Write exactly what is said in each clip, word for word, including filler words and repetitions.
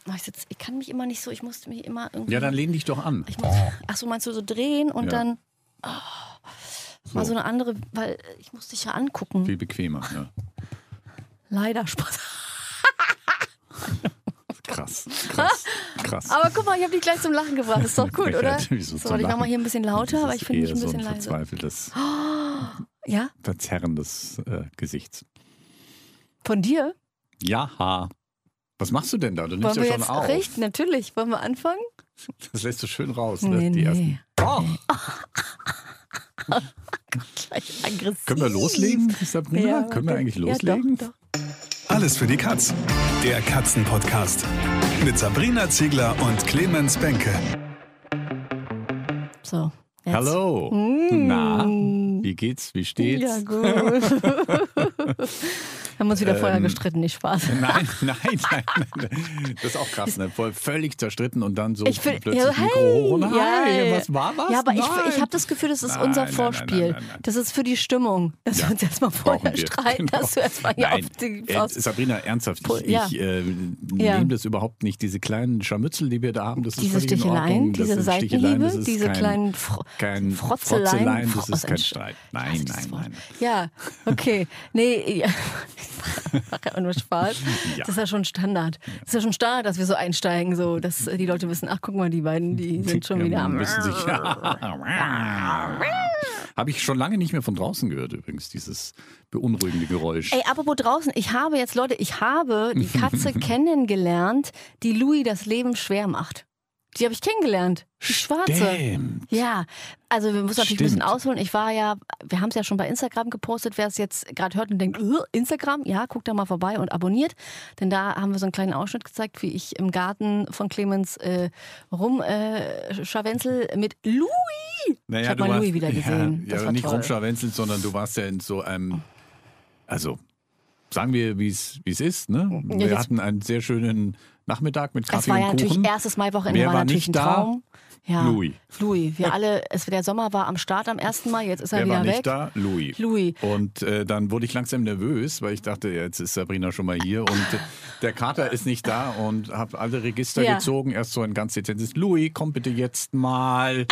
ich, sitz, ich kann mich immer nicht so, ich musste mich immer irgendwie... Ja, dann lehn dich doch an. Ich muss, ach so, meinst du so drehen und Ja. dann... Oh, So. mal so eine andere, weil ich muss dich ja angucken. Viel bequemer, ja. Leider Spaß. Krass, krass, krass. Aber guck mal, ich habe dich gleich zum Lachen gebracht. Ist doch gut, oder? Wieso So, zum ich mach mal Lachen? hier ein bisschen lauter, Das aber ist ich finde mich eher ein so bisschen ein leise. verzweifeltes, Ja? Verzerren des äh, Gesichts. Von dir? Ja. Was machst du denn da? Du nimmst Wollen wir ja schon jetzt auf. richten? Natürlich. Wollen wir anfangen? Das lässt du schön raus, ne? Nee, Die nee. ersten. Oh. Gleich aggressiv. Können wir loslegen, Sabrina? Ja, Können wir warte. eigentlich Ja, loslegen? doch, doch. Alles für die Katz. Der Katzen-Podcast. Mit Sabrina Ziegler und Clemens Benke. So. Jetzt. Hallo. Mm. Na, wie geht's? Wie steht's? Ja, gut. Haben uns wieder vorher Ähm, gestritten, nicht Spaß. Nein, nein, nein, nein. Das ist auch krass, ne? Voll völlig zerstritten und dann so Ich find- plötzlich ja, Mikro hey, hoch und ja, hi, ja. was war was? Ja, aber ich, Nein. ich habe das Gefühl, das ist Nein, unser nein, nein, Vorspiel. nein, nein, nein. Das ist für die Stimmung, dass Ja, wir uns erstmal vorher brauchen wir. streiten, Genau. dass du erstmal hier Nein, auf die äh, Faust... Sabrina, ernsthaft, Pull- ich, ja. ich äh, Ja. nehme das überhaupt nicht. Diese kleinen Scharmützel, die wir da haben, das ist Diese völlig in Sticheleien, Ordnung. Das diese sind Sticheleien, Seitenhiebe, das ist diese kein, kleinen Fro kein Frotzeleien. Frotzeleien, das Fro- ist kein Entsch- Streit. Ich Nein, hasse dieses nein, Wort. nein. Ja, okay. Nee, ja. Ich mache ja nur Spaß. Ja. Das ist ja schon Standard. Das ist ja schon Standard, dass wir so einsteigen, so, dass äh, die Leute wissen, ach, guck mal, die beiden, die sind schon Ja, wieder am... müssen sich, Habe ich schon lange nicht mehr von draußen gehört übrigens, dieses beunruhigende Geräusch. Ey, apropos draußen, ich habe jetzt, Leute, ich habe die Katze kennengelernt, die Louis das Leben schwer macht. Die habe ich kennengelernt. Die schwarze. Stimmt. Ja, also wir müssen natürlich ein bisschen Stimmt. ausholen. Ich war ja, wir haben es ja schon bei Instagram gepostet, wer es jetzt gerade hört und denkt, "Ugh, Instagram, ja, guckt da mal vorbei und abonniert. Denn da haben wir so einen kleinen Ausschnitt gezeigt, wie ich im Garten von Clemens äh, rum äh, scharwenzel mit Louis. Naja, ich habe du mal warst, Louis wieder gesehen. Ja, das ja war nicht toll. rumscharwenzelt, sondern du warst ja in so einem, also sagen wir, wie es wie es ist. Ne? Ja, Wir jetzt- hatten einen sehr schönen Nachmittag mit Es Kaffee war ja und natürlich Kuchen. erstes Maiwochenende, Wer war war natürlich nicht ein da? Traum. Ja. Louis. Louis. Wir alle, es, der Sommer war am Start am ersten Mai, jetzt ist er Wer wieder war nicht weg. da? Louis. Louis. Und äh, dann wurde ich langsam nervös, weil ich dachte, jetzt ist Sabrina schon mal hier und äh, der Kater ist nicht da und habe alle Register Ja. gezogen. Erst so ein ganz dezentes Louis, komm bitte jetzt mal.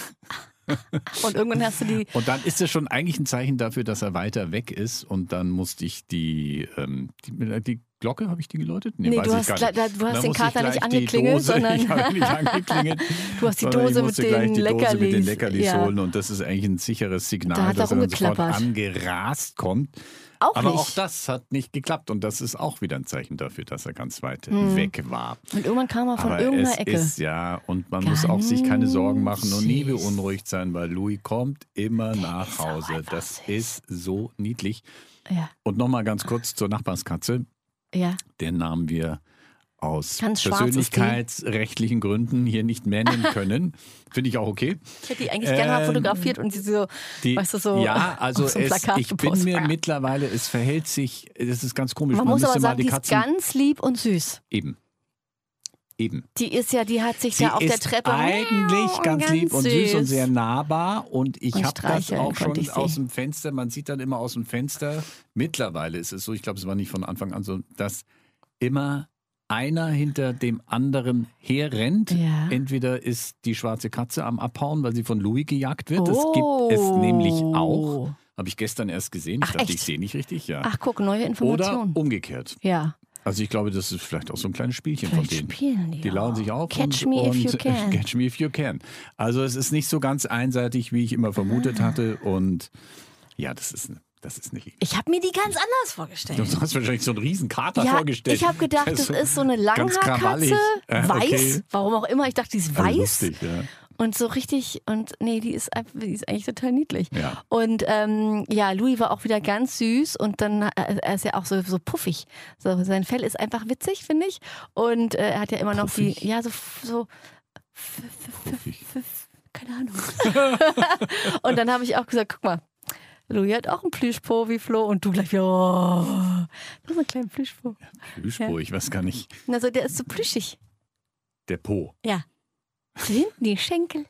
Und irgendwann hast du die. Und dann ist es schon eigentlich ein Zeichen dafür, dass er weiter weg ist. Und dann musste ich die, ähm, die, die Glocke, habe ich die geläutet? Nee, weiß du ich hast, gar gleich- nicht. du hast Dann den musste ich Kater nicht gleich die angeklingelt, Dose, sondern ich habe nicht angeklingelt. Du hast die sondern Dose ich musste mit gleich den die Dose mit den Leckerlis. Leckerlis Ja. holen. Und das ist eigentlich ein sicheres Signal, Da hat er dass er dann sofort rumgeklappert. angerast kommt. Auch Aber nicht. auch das hat nicht geklappt. Und das ist auch wieder ein Zeichen dafür, dass er ganz weit Hm. weg war. Und irgendwann kam er von Aber irgendeiner es Ecke. ist ja, und man muss auch sich keine Sorgen machen und nie süß. beunruhigt sein, weil Louis kommt immer nach ist auch Hause. einfach Das süß. ist so niedlich. Ja, Und nochmal ganz kurz zur Nachbarskatze. ja. Den Namen wir aus Ganz schwarz ist die. persönlichkeitsrechtlichen Gründen hier nicht mehr nennen können. Finde ich auch okay. Ich hätte die eigentlich gerne mal Ähm, fotografiert und sie so, Die, weißt du, so ja, also auf so ein es, Plakat ich bin gepostet. mir mittlerweile, es verhält sich, das ist ganz komisch. Man muss müsste aber mal sagen, die die ist Katzen ganz lieb und süß. eben. Eben. Die ist ja, die hat sich Sie da auf ist der Treppe eigentlich ganz, lieb und süß und sehr nahbar. Und ich Und habe das streicheln auch schon konnte ich sie. aus dem Fenster, man sieht dann immer aus dem Fenster, mittlerweile ist es so, ich glaube, es war nicht von Anfang an so, dass immer einer hinter dem anderen herrennt. Ja. Entweder ist die schwarze Katze am Abhauen, weil sie von Louis gejagt wird. Oh. Das gibt es nämlich auch. Habe ich gestern erst gesehen. Ich Ach, dachte, echt? ich sehe nicht richtig. Ja. Ach, guck, neue Oder Informationen. umgekehrt. Ja. Also ich glaube, das ist vielleicht auch so ein kleines Spielchen Vielleicht von denen. spielen die Die auch. lauen sich auf Catch und, me und if you can. Catch me if you can. Also es ist nicht so ganz einseitig, wie ich immer vermutet hatte. Und ja, das ist, das ist nicht. Ich habe mir die ganz anders vorgestellt. Du hast wahrscheinlich so einen riesen Kater Ja, vorgestellt. ich habe gedacht, das so ist so eine ganz krawallig. Langhaarkatze, Äh, weiß, okay. warum auch immer. Ich dachte, die ist Also weiß lustig, ja. und so richtig, und nee, die ist, einfach- die ist eigentlich total niedlich. Ja. Und ähm, ja, Louis war auch wieder ganz süß und dann, äh, er ist ja auch so, so puffig. So, sein Fell ist einfach witzig, finde ich. Und äh, er hat ja immer noch Puffig? die, ja, so, so Puffig. keine Ahnung. Und dann habe ich auch gesagt, guck mal, Louis hat auch einen Plüschpo wie Flo und du gleich, oh, das ist ein kleiner Plüschpo. Plüschpo, ich weiß gar nicht. Also der ist so plüschig. Der Po. Ja. Hinten die Schenkel.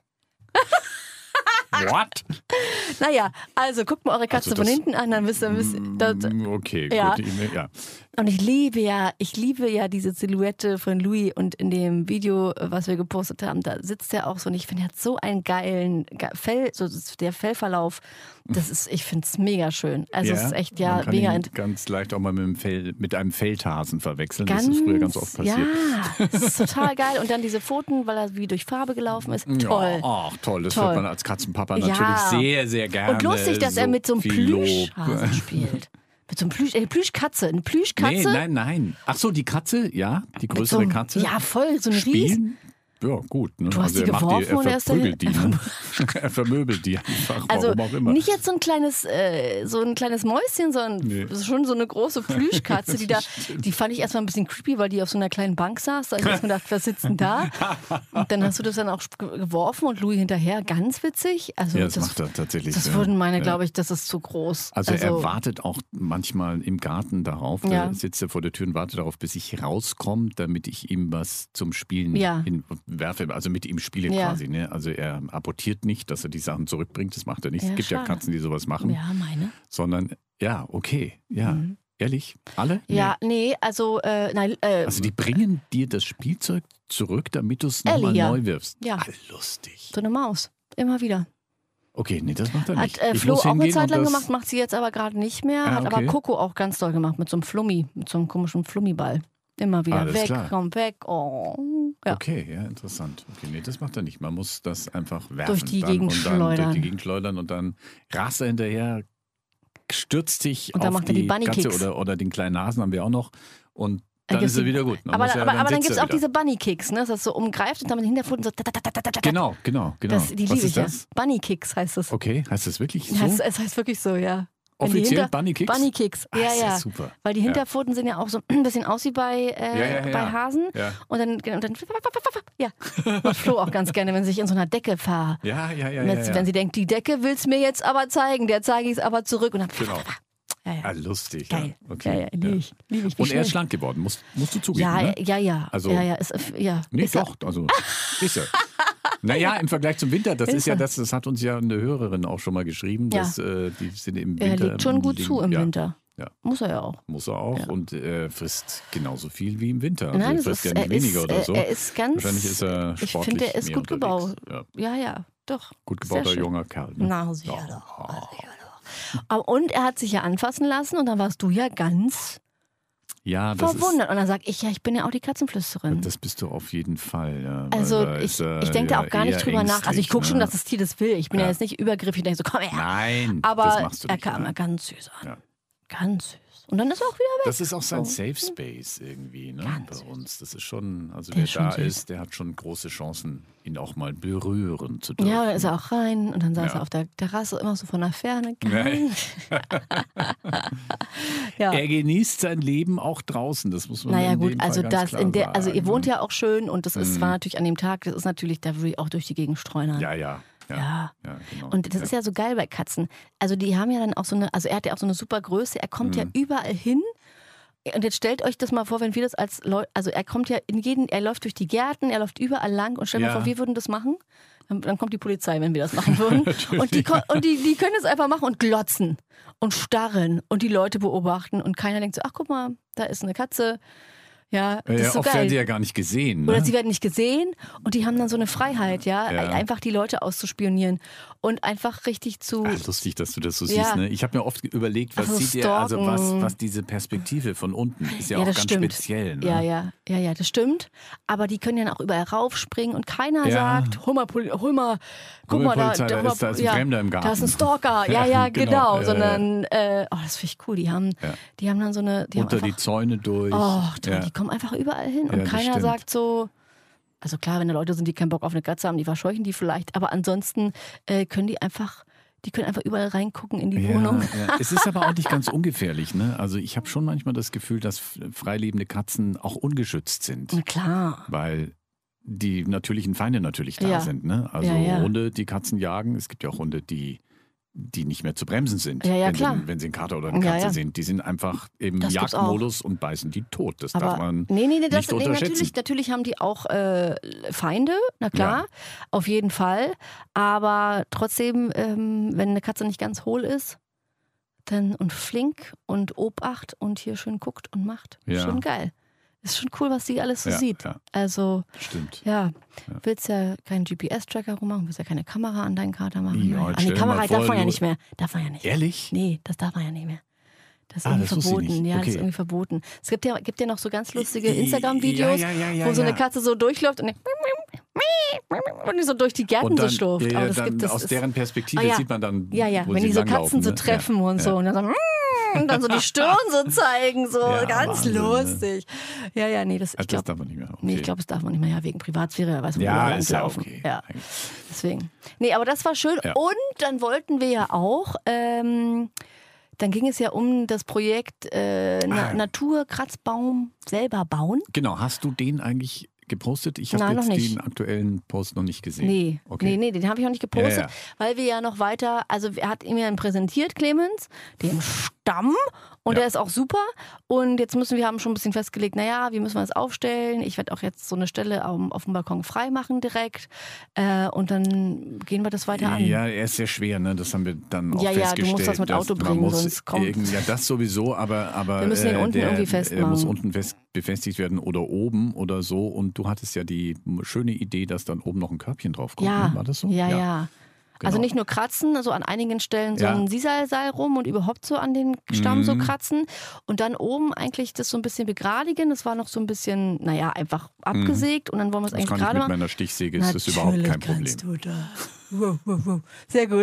What? Naja, also guckt mal eure Katze Also das- von hinten an, dann wisst ihr, wisst ihr das, Mm, Okay, Ja. gut. Ich- Ja. Und ich liebe ja, ich liebe ja diese Silhouette von Louis und in dem Video, was wir gepostet haben, da sitzt er auch so und ich finde, er hat so einen geilen Fell, so der Fellverlauf, das ist, ich finde es mega schön. Also es ist echt, ja, man kann mega. ihn ganz leicht auch mal mit, dem Fell, mit einem Feldhasen verwechseln. Ganz, das ist früher ganz oft passiert. Ja, das ist total geil. Und dann diese Pfoten, weil er wie durch Farbe gelaufen ist. Toll. Ja, ach toll, das Toll. hört man als Katzenpapa Ja. natürlich sehr, sehr gerne. Und lustig, dass so er mit so einem viel Lob. Plüschhasen spielt. Mit so einem Plüsch, eine Plüschkatze. Eine Plüschkatze. Nee, nein, nein. Ach so, die Katze, ja, die mit größere so einem, Katze. Ja, voll, so ein Ries. Spielen? Ja, gut. Ne? Du hast also die er macht geworfen die, er und er ist verprügelt die. dahin- Ne? Er vermöbelt die einfach, Also warum auch immer. nicht jetzt so ein kleines, äh, so ein kleines Mäuschen, sondern Nee. schon so eine große Plüschkatze, die da, die fand ich erstmal ein bisschen creepy, weil die auf so einer kleinen Bank saß. Da habe ich erst gedacht, was sitzt denn da? Und dann hast du das dann auch ge- geworfen und Louis hinterher, ganz witzig. Also Ja, das, das, macht er tatsächlich. das ja. würden meine, Ja. glaube ich, das ist zu groß. Also, er wartet auch manchmal im Garten darauf, Ja. da sitzt er vor der Tür und wartet darauf, bis ich rauskomme, damit ich ihm was zum Spielen Ja. hinwerfe, also mit ihm spiele Ja. quasi. Ne? Also er apportiert nicht, dass er die Sachen zurückbringt, das macht er nicht. Ja, es gibt ja schade. Katzen, die sowas machen, Ja, meine. sondern ja, okay, ja, Mhm. ehrlich, alle? Nee. Ja, nee, also, äh, nein, äh, Also die bringen dir das Spielzeug zurück, damit du es nochmal Ellie, ja. neu wirfst. Ja. Ah, lustig. so eine Maus. Immer wieder. Okay, nee, das macht er Hat nicht. äh, Ich Flo muss auch eine hingehen Zeit und lang das- gemacht, macht sie jetzt aber gerade nicht mehr. Ah, Hat aber okay. Coco auch ganz doll gemacht mit so einem Flummi, mit so einem komischen Flummiball. Immer wieder Alles weg, klar. komm weg. Oh. Ja. Okay, ja, interessant. Okay, nee, das macht er nicht. Man muss das einfach werfen. Durch die dann, Gegend und dann schleudern. Durch die Gegend schleudern und dann rast er hinterher, stürzt dich Und dann auf macht er die Bunny Katze Kicks. oder, oder den kleinen Hasen haben wir auch noch. Und Dann dann gibt's ist er die- wieder gut. Dann Aber, muss er, aber, aber dann sitzt gibt es er auch wieder. diese Bunny-Kicks, ne? dass das so umgreift und dann mit den Hinterpfoten so. Genau, genau, genau. Das, die Was liebe ist ich ja. das? Bunny-Kicks heißt das. Okay, heißt das wirklich so? Ja, es, es heißt wirklich so, ja. Wenn die Offiziell Hinter- Bunny Kicks? Bunny Kicks, Ah, ja, ist ja ja. super. Weil die Ja. Hinterpfoten sind ja auch so ein bisschen aus wie bei, äh, Ja, ja, ja. bei Hasen. Ja. Und dann, und dann ja, macht Flo auch ganz gerne, wenn sie sich in so einer Decke ver... Ja, ja, ja. wenn, ja, ja. wenn sie denkt, die Decke will's mir jetzt aber zeigen, der zeige ich es aber zurück. Und dann, Genau. ja, ja. Ah, lustig. Geil. Ja, okay. Ja, ja, liebe ich. Liebe ich. Wie Und er schnell. ist schlank geworden, musst, musst du zugeben. Ja, ne? ja, ja. Also- ja, ja, ist, ja. Nee, ist er- doch, also ist er. Naja, im Vergleich zum Winter, das Ist ist ja er. das, das hat uns ja eine Hörerin auch schon mal geschrieben, Ja. dass äh, die sind im Winter. Er legt schon gut liegen- zu im ja, Winter. Ja. Muss er ja auch. Muss er auch Ja. und er frisst genauso viel wie im Winter. Also Nein, er es frisst ist, ja nicht er, ist, weniger oder so. er ist ganz. Wahrscheinlich ist er Ich sportlich finde, er ist mehr gut unterwegs. gebaut. Ja. Ja, ja, doch. Gut Sehr gebauter schön. junger Kerl. Ne? Na, sicher Ja. doch. Na, sicher doch. Aber- Und er hat sich ja anfassen lassen und dann warst du ja ganz Ja, das verwundert. Und dann sag ich, ja, ich bin ja auch die Katzenflüsterin. ist, das bist du auf jeden Fall. Ja, weil Also da ich, ist er ich denke da ja auch gar nicht eher drüber nach. Also ich gucke schon, ängstlich, dass das Tier das will. Ich bin ja, Ja. jetzt nicht übergriffig. Ich denke so, komm her. Nein, Aber das machst du er nicht. kam nein. ja ganz süß an. Ja. Ganz süß. Und dann ist er auch wieder weg. Das ist auch sein So. Safe Space irgendwie ne, Ganz bei süß. uns. Das ist schon, also Der wer ist schon da süß. ist, der hat schon große Chancen, ihn auch mal berühren zu dürfen. Ja, dann ist er auch rein und dann saß Ja. er auf der Terrasse immer so von der Ferne. Nein. ja. Er genießt sein Leben auch draußen, das muss man Naja in gut, dem also Fall ganz das klar in der, also ihr sagen, wohnt ne? ja auch schön und das ist Mhm. war natürlich an dem Tag, das ist natürlich, da würde ich auch durch die Gegend streunern. Ja, ja. Ja, Ja. ja, genau. Und das ist ja so geil bei Katzen. Also die haben ja dann auch so eine, also er hat ja auch so eine super Größe, er kommt ja Mhm. überall hin. Und jetzt stellt euch das mal vor, wenn wir das als Leute, also er kommt ja in jeden, er läuft durch die Gärten, er läuft überall lang und stell dir Ja. mal vor, wir würden das machen. Dann, dann kommt die Polizei, wenn wir das machen würden. Natürlich. und die, ko- und die, die können es einfach machen und glotzen und starren und die Leute beobachten und keiner denkt so, ach guck mal, da ist eine Katze. Ja, das ja, ist so oft werden geil. sie ja gar nicht gesehen. Ne? Oder sie werden nicht gesehen und die haben dann so eine Freiheit, ja, Ja. einfach die Leute auszuspionieren und einfach richtig zu. Ach, lustig, dass du das so Ja. siehst. Ne? Ich habe mir oft überlegt, was Also sieht er, also was, stalken. was diese Perspektive von unten ist ja, auch das ganz stimmt. speziell. Ne? Ja, ja, ja, ja, das stimmt. Aber die können ja dann auch überall raufspringen und keiner Ja. sagt, hol mal, Poli- hol mal, guck Hol mal mal, da, Polizei, da hol mal- ist- da ist ein ja, Fremder im Garten. Da ist ein Stalker, ja, Ja, ja, genau. genau. Ja, ja. Sondern, äh, oh, das finde ich cool. Die haben, Ja. die haben dann so eine, die Unter haben die einfach, Zäune durch. oh, toll, ja. die kommen einfach überall hin Ja, und das keiner stimmt. sagt so. Also klar, wenn da Leute sind, die keinen Bock auf eine Katze haben, die verscheuchen die vielleicht. Aber ansonsten äh, können die einfach, die können einfach überall reingucken in die Ja, Wohnung. ja. Es ist aber auch nicht ganz ungefährlich. Ne? Also ich habe schon manchmal das Gefühl, dass freilebende Katzen auch ungeschützt sind. Na klar. Weil die natürlichen Feinde natürlich da Ja. sind. Ne? Also Ja, ja. Hunde, die Katzen jagen. Es gibt ja auch Hunde, die, die nicht mehr zu bremsen sind, Ja, ja, wenn, klar. Sie, wenn sie einen Kater oder eine Ja, Katze ja. sind. Die sind einfach im Das gibt's Jagdmodus und beißen die tot. Das darf Aber man nee, nee, nee, das, nicht nee unterschätzen. natürlich, natürlich haben die auch äh, Feinde, na klar, Ja. auf jeden Fall. Aber trotzdem, ähm, wenn eine Katze nicht ganz hohl ist, dann und flink und Obacht und hier schön guckt und macht. Ja. Schon geil. Ist schon cool, was die alles so Ja, sieht. ja. Also, Stimmt. ja, Ja. willst ja keinen G P S-Tracker rummachen, willst ja keine Kamera an deinen Kater machen. Ja, Ach, stell die dir Kamera mal vor, darf man ja du- nicht mehr. Darf man ja nicht. Ehrlich? Nee, das darf man ja nicht mehr. Das ist Ah, irgendwie das wusste ich verboten. nicht. Ja, das ist Okay. irgendwie verboten. Es gibt ja, gibt ja noch so ganz lustige Ja, Instagram-Videos, ja, ja, ja, wo so eine ja. Katze so durchläuft und, die und die so durch die Gärten Und dann, so schlurft. ja, ja, Aber das dann gibt es. aus ist- deren Perspektive Ah, ja. sieht man dann, Ja, ja, wo wenn sie die so langlaufen, Katzen so ne? treffen ja. und so. Ja. Und dann so, und dann so die Stirn so zeigen, so Ja, ganz Wahnsinn, ne? lustig. Ja, ja, nee, das, Also ich das glaube, darf man nicht mehr. Okay. nee, ich glaube, das darf man nicht mehr, ja, wegen Privatsphäre, weiß man, Ja, wo wir ist ja langlaufen. okay. Ja, Eigentlich. deswegen. Nee, aber das war schön. Ja. Und dann wollten wir ja auch, ähm, dann ging es ja um das Projekt äh, Na Ah. Naturkratzbaum selber bauen. Genau, hast du den eigentlich gepostet? Ich habe Nein, jetzt noch nicht. den aktuellen Post noch nicht gesehen. Nee, Okay. nee, nee, den habe ich auch nicht gepostet, Ja, ja. weil wir ja noch weiter, also er hat ihm ja präsentiert, Clemens, den Stamm, und Ja. der ist auch super. Und jetzt müssen wir haben schon ein bisschen festgelegt, naja, wie müssen wir das aufstellen? Ich werde auch jetzt so eine Stelle auf, auf dem Balkon frei machen direkt. Äh, und dann gehen wir das weiter an. Ja, er ist sehr schwer, ne? Das haben wir dann auch Ja, ja, du festgestellt. musst das mit dass Auto man bringen, muss sonst kommt- irgend- Ja, das sowieso, aber, aber Wir müssen ihn äh, unten der, irgendwie Er muss festmachen. unten fest befestigt werden oder oben oder so. Und du hattest ja die schöne Idee, dass dann oben noch ein Körbchen drauf kommt. Ja, ne? War das so? ja, ja. Also Genau. nicht nur kratzen, also an einigen Stellen so Ja. ein Sisalseil rum und überhaupt so an den Stamm so Mhm. kratzen und dann oben eigentlich das so ein bisschen begradigen. Das war noch so ein bisschen, naja, einfach abgesägt und dann wollen wir es Das eigentlich kann ich gerade mit machen. meiner Stichsäge, ist das überhaupt kein Natürlich Problem. kannst du da. Wow, wow, wow. Sehr gut.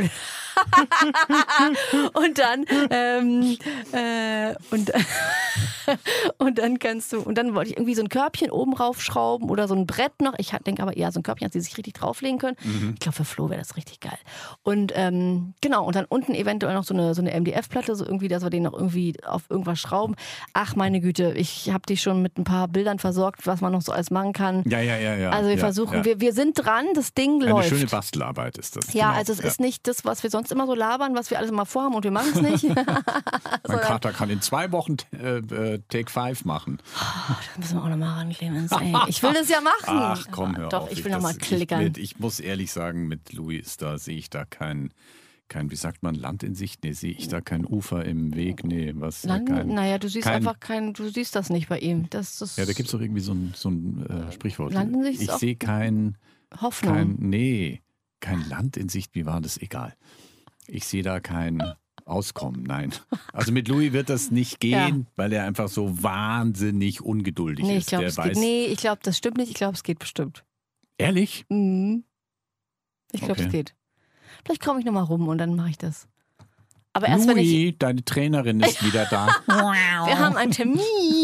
und dann ähm, äh, und, und dann kannst du und dann wollte ich irgendwie so ein Körbchen oben raufschrauben oder so ein Brett noch. Ich denke aber eher so ein Körbchen, dass die sich richtig drauflegen können. Mhm. Ich glaube, für Flo wäre das richtig geil. Und ähm, genau, und dann unten eventuell noch so eine, so eine M D F-Platte, so irgendwie, dass wir den noch irgendwie auf irgendwas schrauben. Ach, meine Güte, ich habe dich schon mit ein paar Bildern versorgt, was man noch so alles machen kann. Ja, ja, ja, ja. Also wir ja, versuchen, ja. wir, wir sind dran, das Ding Eine läuft. schöne Bastelarbeit ist das. Ja, genau. also es ja. ist nicht das, was wir sonst immer so labern, was wir alles immer vorhaben und wir machen es nicht. Mein Kater kann in zwei Wochen äh, äh, Take Five machen. Da müssen wir auch nochmal ran, Clemens. Ey, ich will das ja machen. Ach komm, hör Doch, auf. ich will nochmal das- klickern. Ich, mit, ich muss ehrlich sagen, mit Louis, da sehe ich da kein, kein, wie sagt man, Land in Sicht? Nee, sehe ich da kein Ufer im Weg? Nee, was? äh, Landen? kein, Naja, du siehst kein, einfach kein, du siehst das nicht bei ihm. Das ist Ja, da gibt es doch irgendwie so ein, so ein äh, Sprichwort. Land in Sicht ist Ich auch- sehe kein, Hoffnung. kein, nee, kein Land in Sicht. Wie war das? Egal. Ich sehe da kein Auskommen, nein. Also mit Louis wird das nicht gehen, Ja. weil er einfach so wahnsinnig ungeduldig nee, ich ist. glaube, Der es weiß, geht. Nee, ich glaube, das stimmt nicht. Ich glaube, es geht bestimmt. Ehrlich? Mhm. Ich glaube, Okay. es geht. Vielleicht komme ich nochmal rum und dann mache ich das. Aber erst wenn ich. Louis, deine Trainerin ist wieder da. Wir haben einen Termin.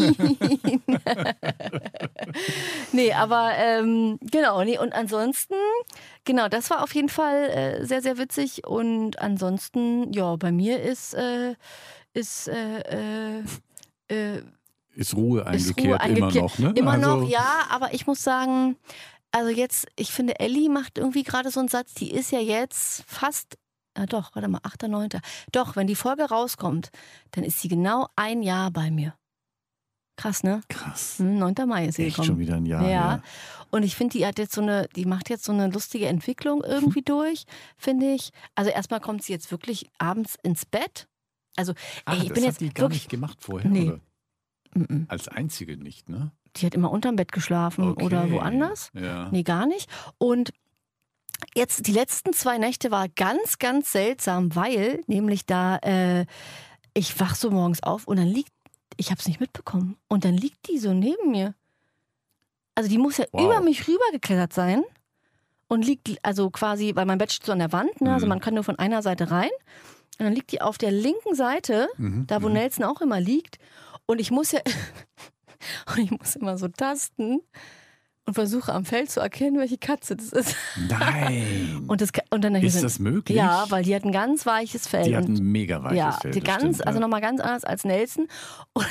nee, aber ähm, genau, nee, und ansonsten, genau, das war auf jeden Fall äh, sehr, sehr witzig. Und ansonsten, ja, bei mir ist, äh, ist, äh, äh, äh, Ist Ruhe ist eingekehrt, Ruhe eingekehrt. immer noch, ne? Immer also, noch, ja, aber ich muss sagen, also jetzt, ich finde, Ellie macht irgendwie gerade so einen Satz, die ist ja jetzt fast. Ja doch, warte mal, achter neunter Doch, wenn die Folge rauskommt, dann ist sie genau ein Jahr bei mir. Krass, ne? Krass. Hm, neunter Mai ist sie Echt gekommen. schon wieder ein Jahr. Ja. Ja. Und ich finde, die hat jetzt so eine, die macht jetzt so eine lustige Entwicklung irgendwie durch, finde ich. Also erstmal kommt sie jetzt wirklich abends ins Bett. Also, Ah, ey, ich das bin hat jetzt die gar wirklich. nicht gemacht vorher, Nee. oder? Mm-mm. Als einzige nicht, ne? Die hat immer unterm Bett geschlafen Okay. oder woanders. Ja. Nee, gar nicht. Und jetzt die letzten zwei Nächte war ganz, ganz seltsam, weil nämlich da, äh, ich wach so morgens auf und dann liegt, ich habe es nicht mitbekommen, und dann liegt die so neben mir. Also die muss ja Wow. über mich rübergeklettert sein und liegt, also quasi, weil mein Bett steht so an der Wand, ne? Also Mhm. man kann nur von einer Seite rein. Und dann liegt die auf der linken Seite, Mhm. da wo mhm. Nelson auch immer liegt. Und ich muss ja, und ich muss immer so tasten und versuche am Feld zu erkennen, welche Katze das ist. Nein. Und, das, und dann Ist das möglich? Ja, weil die hat ein ganz weiches Fell. Die hat und, ein mega weiches ja, Fell. die das ganz, stimmt, also ja. nochmal ganz anders als Nelson. Und,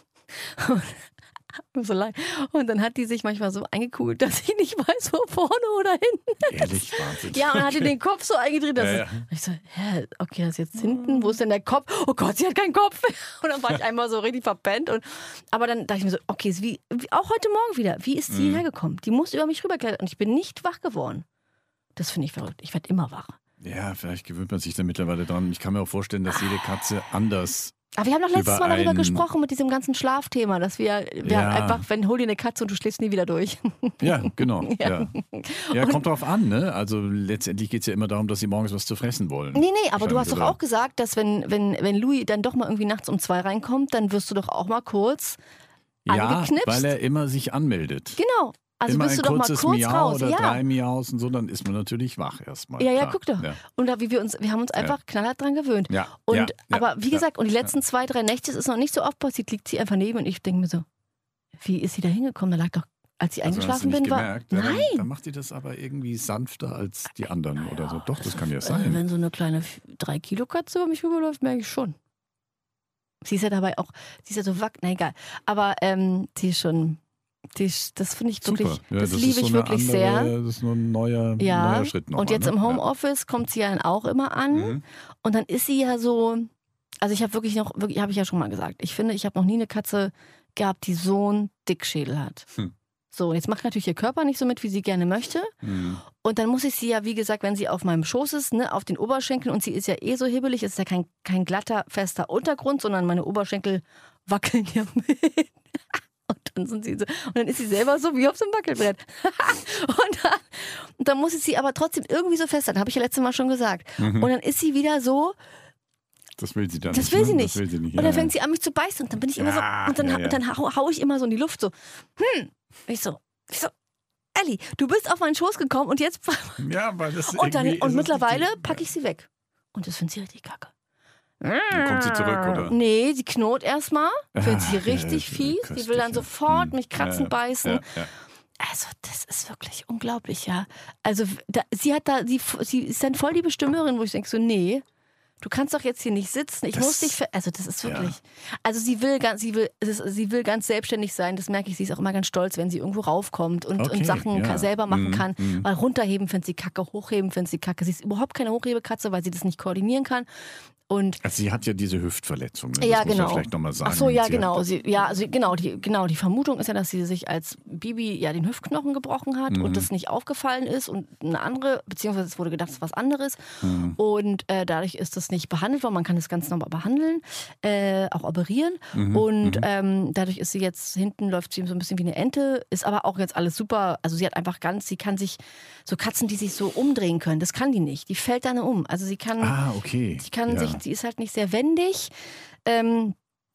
und, so leid. Und dann hat die sich manchmal so eingekugelt, dass ich nicht weiß, wo vorne oder hinten. Ehrlich, Wahnsinn. Ja, und hatte den Kopf so eingedreht. Dass Ja, es- ja. Und ich so, hä, okay, das ist jetzt hinten, wo ist denn der Kopf? Oh Gott, sie hat keinen Kopf. Und dann war ich einmal so richtig verpennt. Und, aber dann dachte ich mir so, okay, ist wie, wie, auch heute Morgen wieder, wie ist sie Mhm. hergekommen? Die muss über mich rüberklettern und ich bin nicht wach geworden. Das finde ich verrückt. Ich werde immer wach. Ja, vielleicht gewöhnt man sich da mittlerweile dran. Ich kann mir auch vorstellen, dass jede Katze anders. Aber wir haben doch letztes Mal darüber ein- gesprochen mit diesem ganzen Schlafthema, dass wir, wir Ja. einfach, wenn hol dir eine Katze und du schläfst nie wieder durch. Ja, genau. Ja. Ja, ja kommt drauf an, ne? Also letztendlich geht es ja immer darum, dass sie morgens was zu fressen wollen. Nee, nee, aber du hast doch Oder- auch gesagt, dass wenn, wenn, wenn Louis dann doch mal irgendwie nachts um zwei reinkommt, dann wirst du doch auch mal kurz Ja, angeknipst. weil er immer sich anmeldet. Genau. Also immer bist ein du doch mal kurzes kurz Miau raus. oder Ja. drei Miaus und so, dann ist man natürlich wach erstmal. Ja, ja, klar. guck doch. Ja. Und da, wie wir uns, wir haben uns einfach knallhart dran gewöhnt. Ja, Und ja, ja, aber wie ja, gesagt, und die ja. letzten zwei, drei Nächte, es ist noch nicht so oft passiert, liegt sie einfach neben und ich denke mir so, wie ist sie da hingekommen? Da lag doch, als sie Also hast du eingeschlafen nicht bin, war. gemerkt? Ja, Nein! Dann, dann macht die das aber irgendwie sanfter als die anderen oder so. Doch, das kann ja Äh, sein. Wenn so eine kleine drei Kilo Katze über mich rüberläuft, merke ich schon. Sie ist ja dabei auch, sie ist ja so wack, na egal. Aber ähm, die ist schon, die ist, das finde ich wirklich, Super. Ja, das, ist liebe so ich eine wirklich andere, sehr. Das ist nur ein neuer, Ja, neuer Schritt noch und mal, jetzt ne? im Homeoffice kommt sie ja dann auch immer an. Mhm. Und dann ist sie ja so, also ich habe wirklich noch, wirklich, habe ich ja schon mal gesagt, ich finde, ich habe noch nie eine Katze gehabt, die so einen Dickschädel hat. Hm. So, und jetzt macht natürlich ihr Körper nicht so mit, wie sie gerne möchte. Mhm. Und dann muss ich sie ja, wie gesagt, wenn sie auf meinem Schoß ist, ne, auf den Oberschenkeln und sie ist ja eh so hibbelig, es ist ja kein, kein glatter, fester Untergrund, sondern meine Oberschenkel wackeln ja mit. Und dann, sind sie so, und dann ist sie selber so wie auf so einem Wackelbrett. und, dann, und dann muss ich sie aber trotzdem irgendwie so festhalten, habe ich ja letztes Mal schon gesagt. Mhm. Und dann ist sie wieder so, Das will sie dann das nicht. will ne? sie nicht. Das will sie nicht. Und ja, dann fängt sie an, mich zu beißen. Und dann bin ich immer Ja, so, und dann, ja, ja. und dann hau, hau ich immer so in die Luft, so, hm. Ich so, ich so, Elli, du bist auf meinen Schoß gekommen und jetzt. ja, weil das Und, dann, irgendwie und ist es mittlerweile nicht die- packe ich sie weg. Und das findet sie richtig kacke. Dann kommt sie zurück, oder? Nee, sie knurrt erstmal, findet sie Ah, richtig ja, fies. Die köstlich, will dann ja. sofort Hm. mich kratzen, Ja, beißen. Ja, ja. Also, das ist wirklich unglaublich, ja. Also, da, sie hat da, sie, sie ist dann voll die Bestimmerin, wo ich denke so, nee, du kannst doch jetzt hier nicht sitzen. Ich Das- muss dich, ver also das ist Ja. wirklich, also sie will ganz, sie will, es ist, sie will ganz selbstständig sein. Das merke ich. Sie ist auch immer ganz stolz, wenn sie irgendwo raufkommt und, Okay, und Sachen ja. ka- selber machen Mhm, kann. mhm. Weil runterheben findet sie kacke, hochheben findet sie kacke. Sie ist überhaupt keine Hochhebekatze, weil sie das nicht koordinieren kann. Und Also sie hat ja diese Hüftverletzung. Ne? ja, das muss genau. man vielleicht nochmal sagen. Ach so, ja, Sie genau. Hat, Sie, ja, also genau die, genau. Die Vermutung ist ja, dass sie sich als Bibi ja den Hüftknochen gebrochen hat Mhm. und das nicht aufgefallen ist und eine andere, beziehungsweise es wurde gedacht, es ist was anderes. Mhm. Und äh, dadurch ist das nicht behandelt worden. Man kann das ganz normal behandeln, äh, auch operieren. Mhm. Und Mhm. ähm, dadurch ist sie jetzt, hinten läuft sie so ein bisschen wie eine Ente, ist aber auch jetzt alles super. Also sie hat einfach ganz, sie kann sich, so Katzen, die sich so umdrehen können, das kann die nicht. Die fällt dann um. Also sie kann... Ah, okay. Sie kann ja. sich, sie ist halt nicht sehr wendig. Ähm,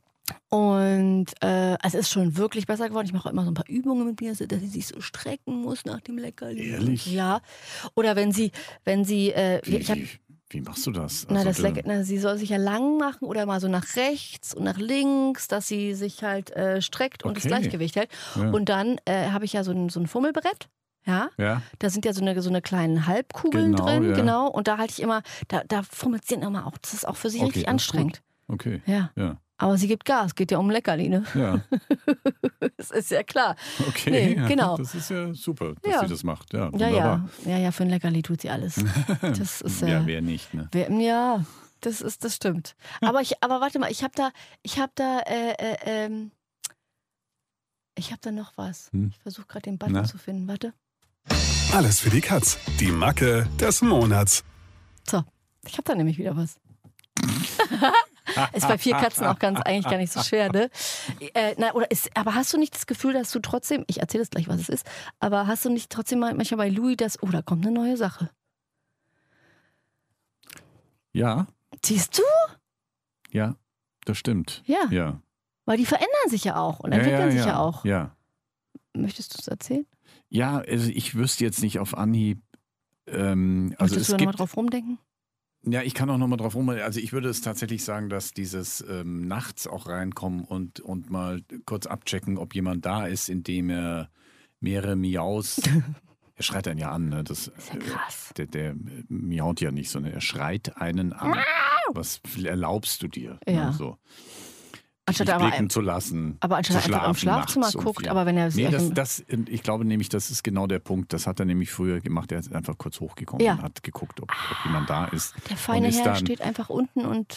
und äh, also es ist schon wirklich besser geworden. Ich mache auch immer so ein paar Übungen mit mir, so, dass sie sich so strecken muss nach dem Leckerli. Ehrlich? Ja. Oder wenn sie, wenn sie, äh, Wie, ich hab, wie, wie machst du das? na, Also das du- Lecker, na, sie soll sich ja lang machen oder mal so nach rechts und nach links, dass sie sich halt äh, streckt und das Okay. Gleichgewicht hält. Ja. Und dann äh, habe ich ja so ein, so ein Fummelbrett. Ja, Ja, da sind ja so eine, so eine kleinen Halbkugeln Genau, drin, ja. genau. Und da halte ich immer, da, da fummelt sie dann immer auch. Das ist auch für sie Okay, richtig das ist anstrengend. okay. Ja. Ja, Aber sie gibt Gas, geht ja um Leckerli, ne? ja. Das ist ja klar. Okay. Nee, ja, genau. Das ist ja super, dass Ja. sie das macht. Ja, Ja, ja. wunderbar. Ja, ja, für ein Leckerli tut sie alles. Das ist äh, Ja, wer nicht, ne? wer, ja, das ist, das stimmt. Aber ich, aber warte mal, ich habe da, ich habe da, äh, äh, ähm, ich habe da noch was. Hm. Ich versuche gerade den Button Na? zu finden. Warte. Alles für die Katz. Die Macke des Monats. So, ich habe da nämlich wieder was. Ist bei vier Katzen auch ganz eigentlich gar nicht so schwer, ne? Äh, na, oder ist, aber hast du nicht das Gefühl, dass du trotzdem, ich erzähle jetzt gleich, was es ist, aber hast du nicht trotzdem mal- manchmal bei Louis das, oh, da kommt eine neue Sache. Ja, Siehst du? ja, das stimmt. Ja, Ja. weil die verändern sich ja auch und Ja, entwickeln ja, sich ja. ja auch. Ja. Möchtest du es erzählen? Ja, also ich wüsste jetzt nicht auf Anhieb. Ähm, also Möchtest es du da nochmal gibt, drauf rumdenken? ja, ich kann auch nochmal drauf rum. Also ich würde es tatsächlich sagen, dass dieses ähm, nachts auch reinkommen und, und mal kurz abchecken, ob jemand da ist, indem er mehrere Miaus. Er schreit einen ja an, ne? Das, ist ja krass. Der, der miaut ja nicht, sondern er schreit einen an. Was erlaubst du dir? Ja. Ne? So. Anstatt Dich aber, blicken zu lassen. aber anstatt zu er einfach im schlafen Schlafzimmer nachts um guckt, vier. aber wenn er Nee, das, im- das, ich glaube nämlich, das ist genau der Punkt. Das hat er nämlich früher gemacht. Er ist einfach kurz hochgekommen Ja. und hat geguckt, ob, ob jemand da ist. der feine und ist Herr dann- steht einfach unten und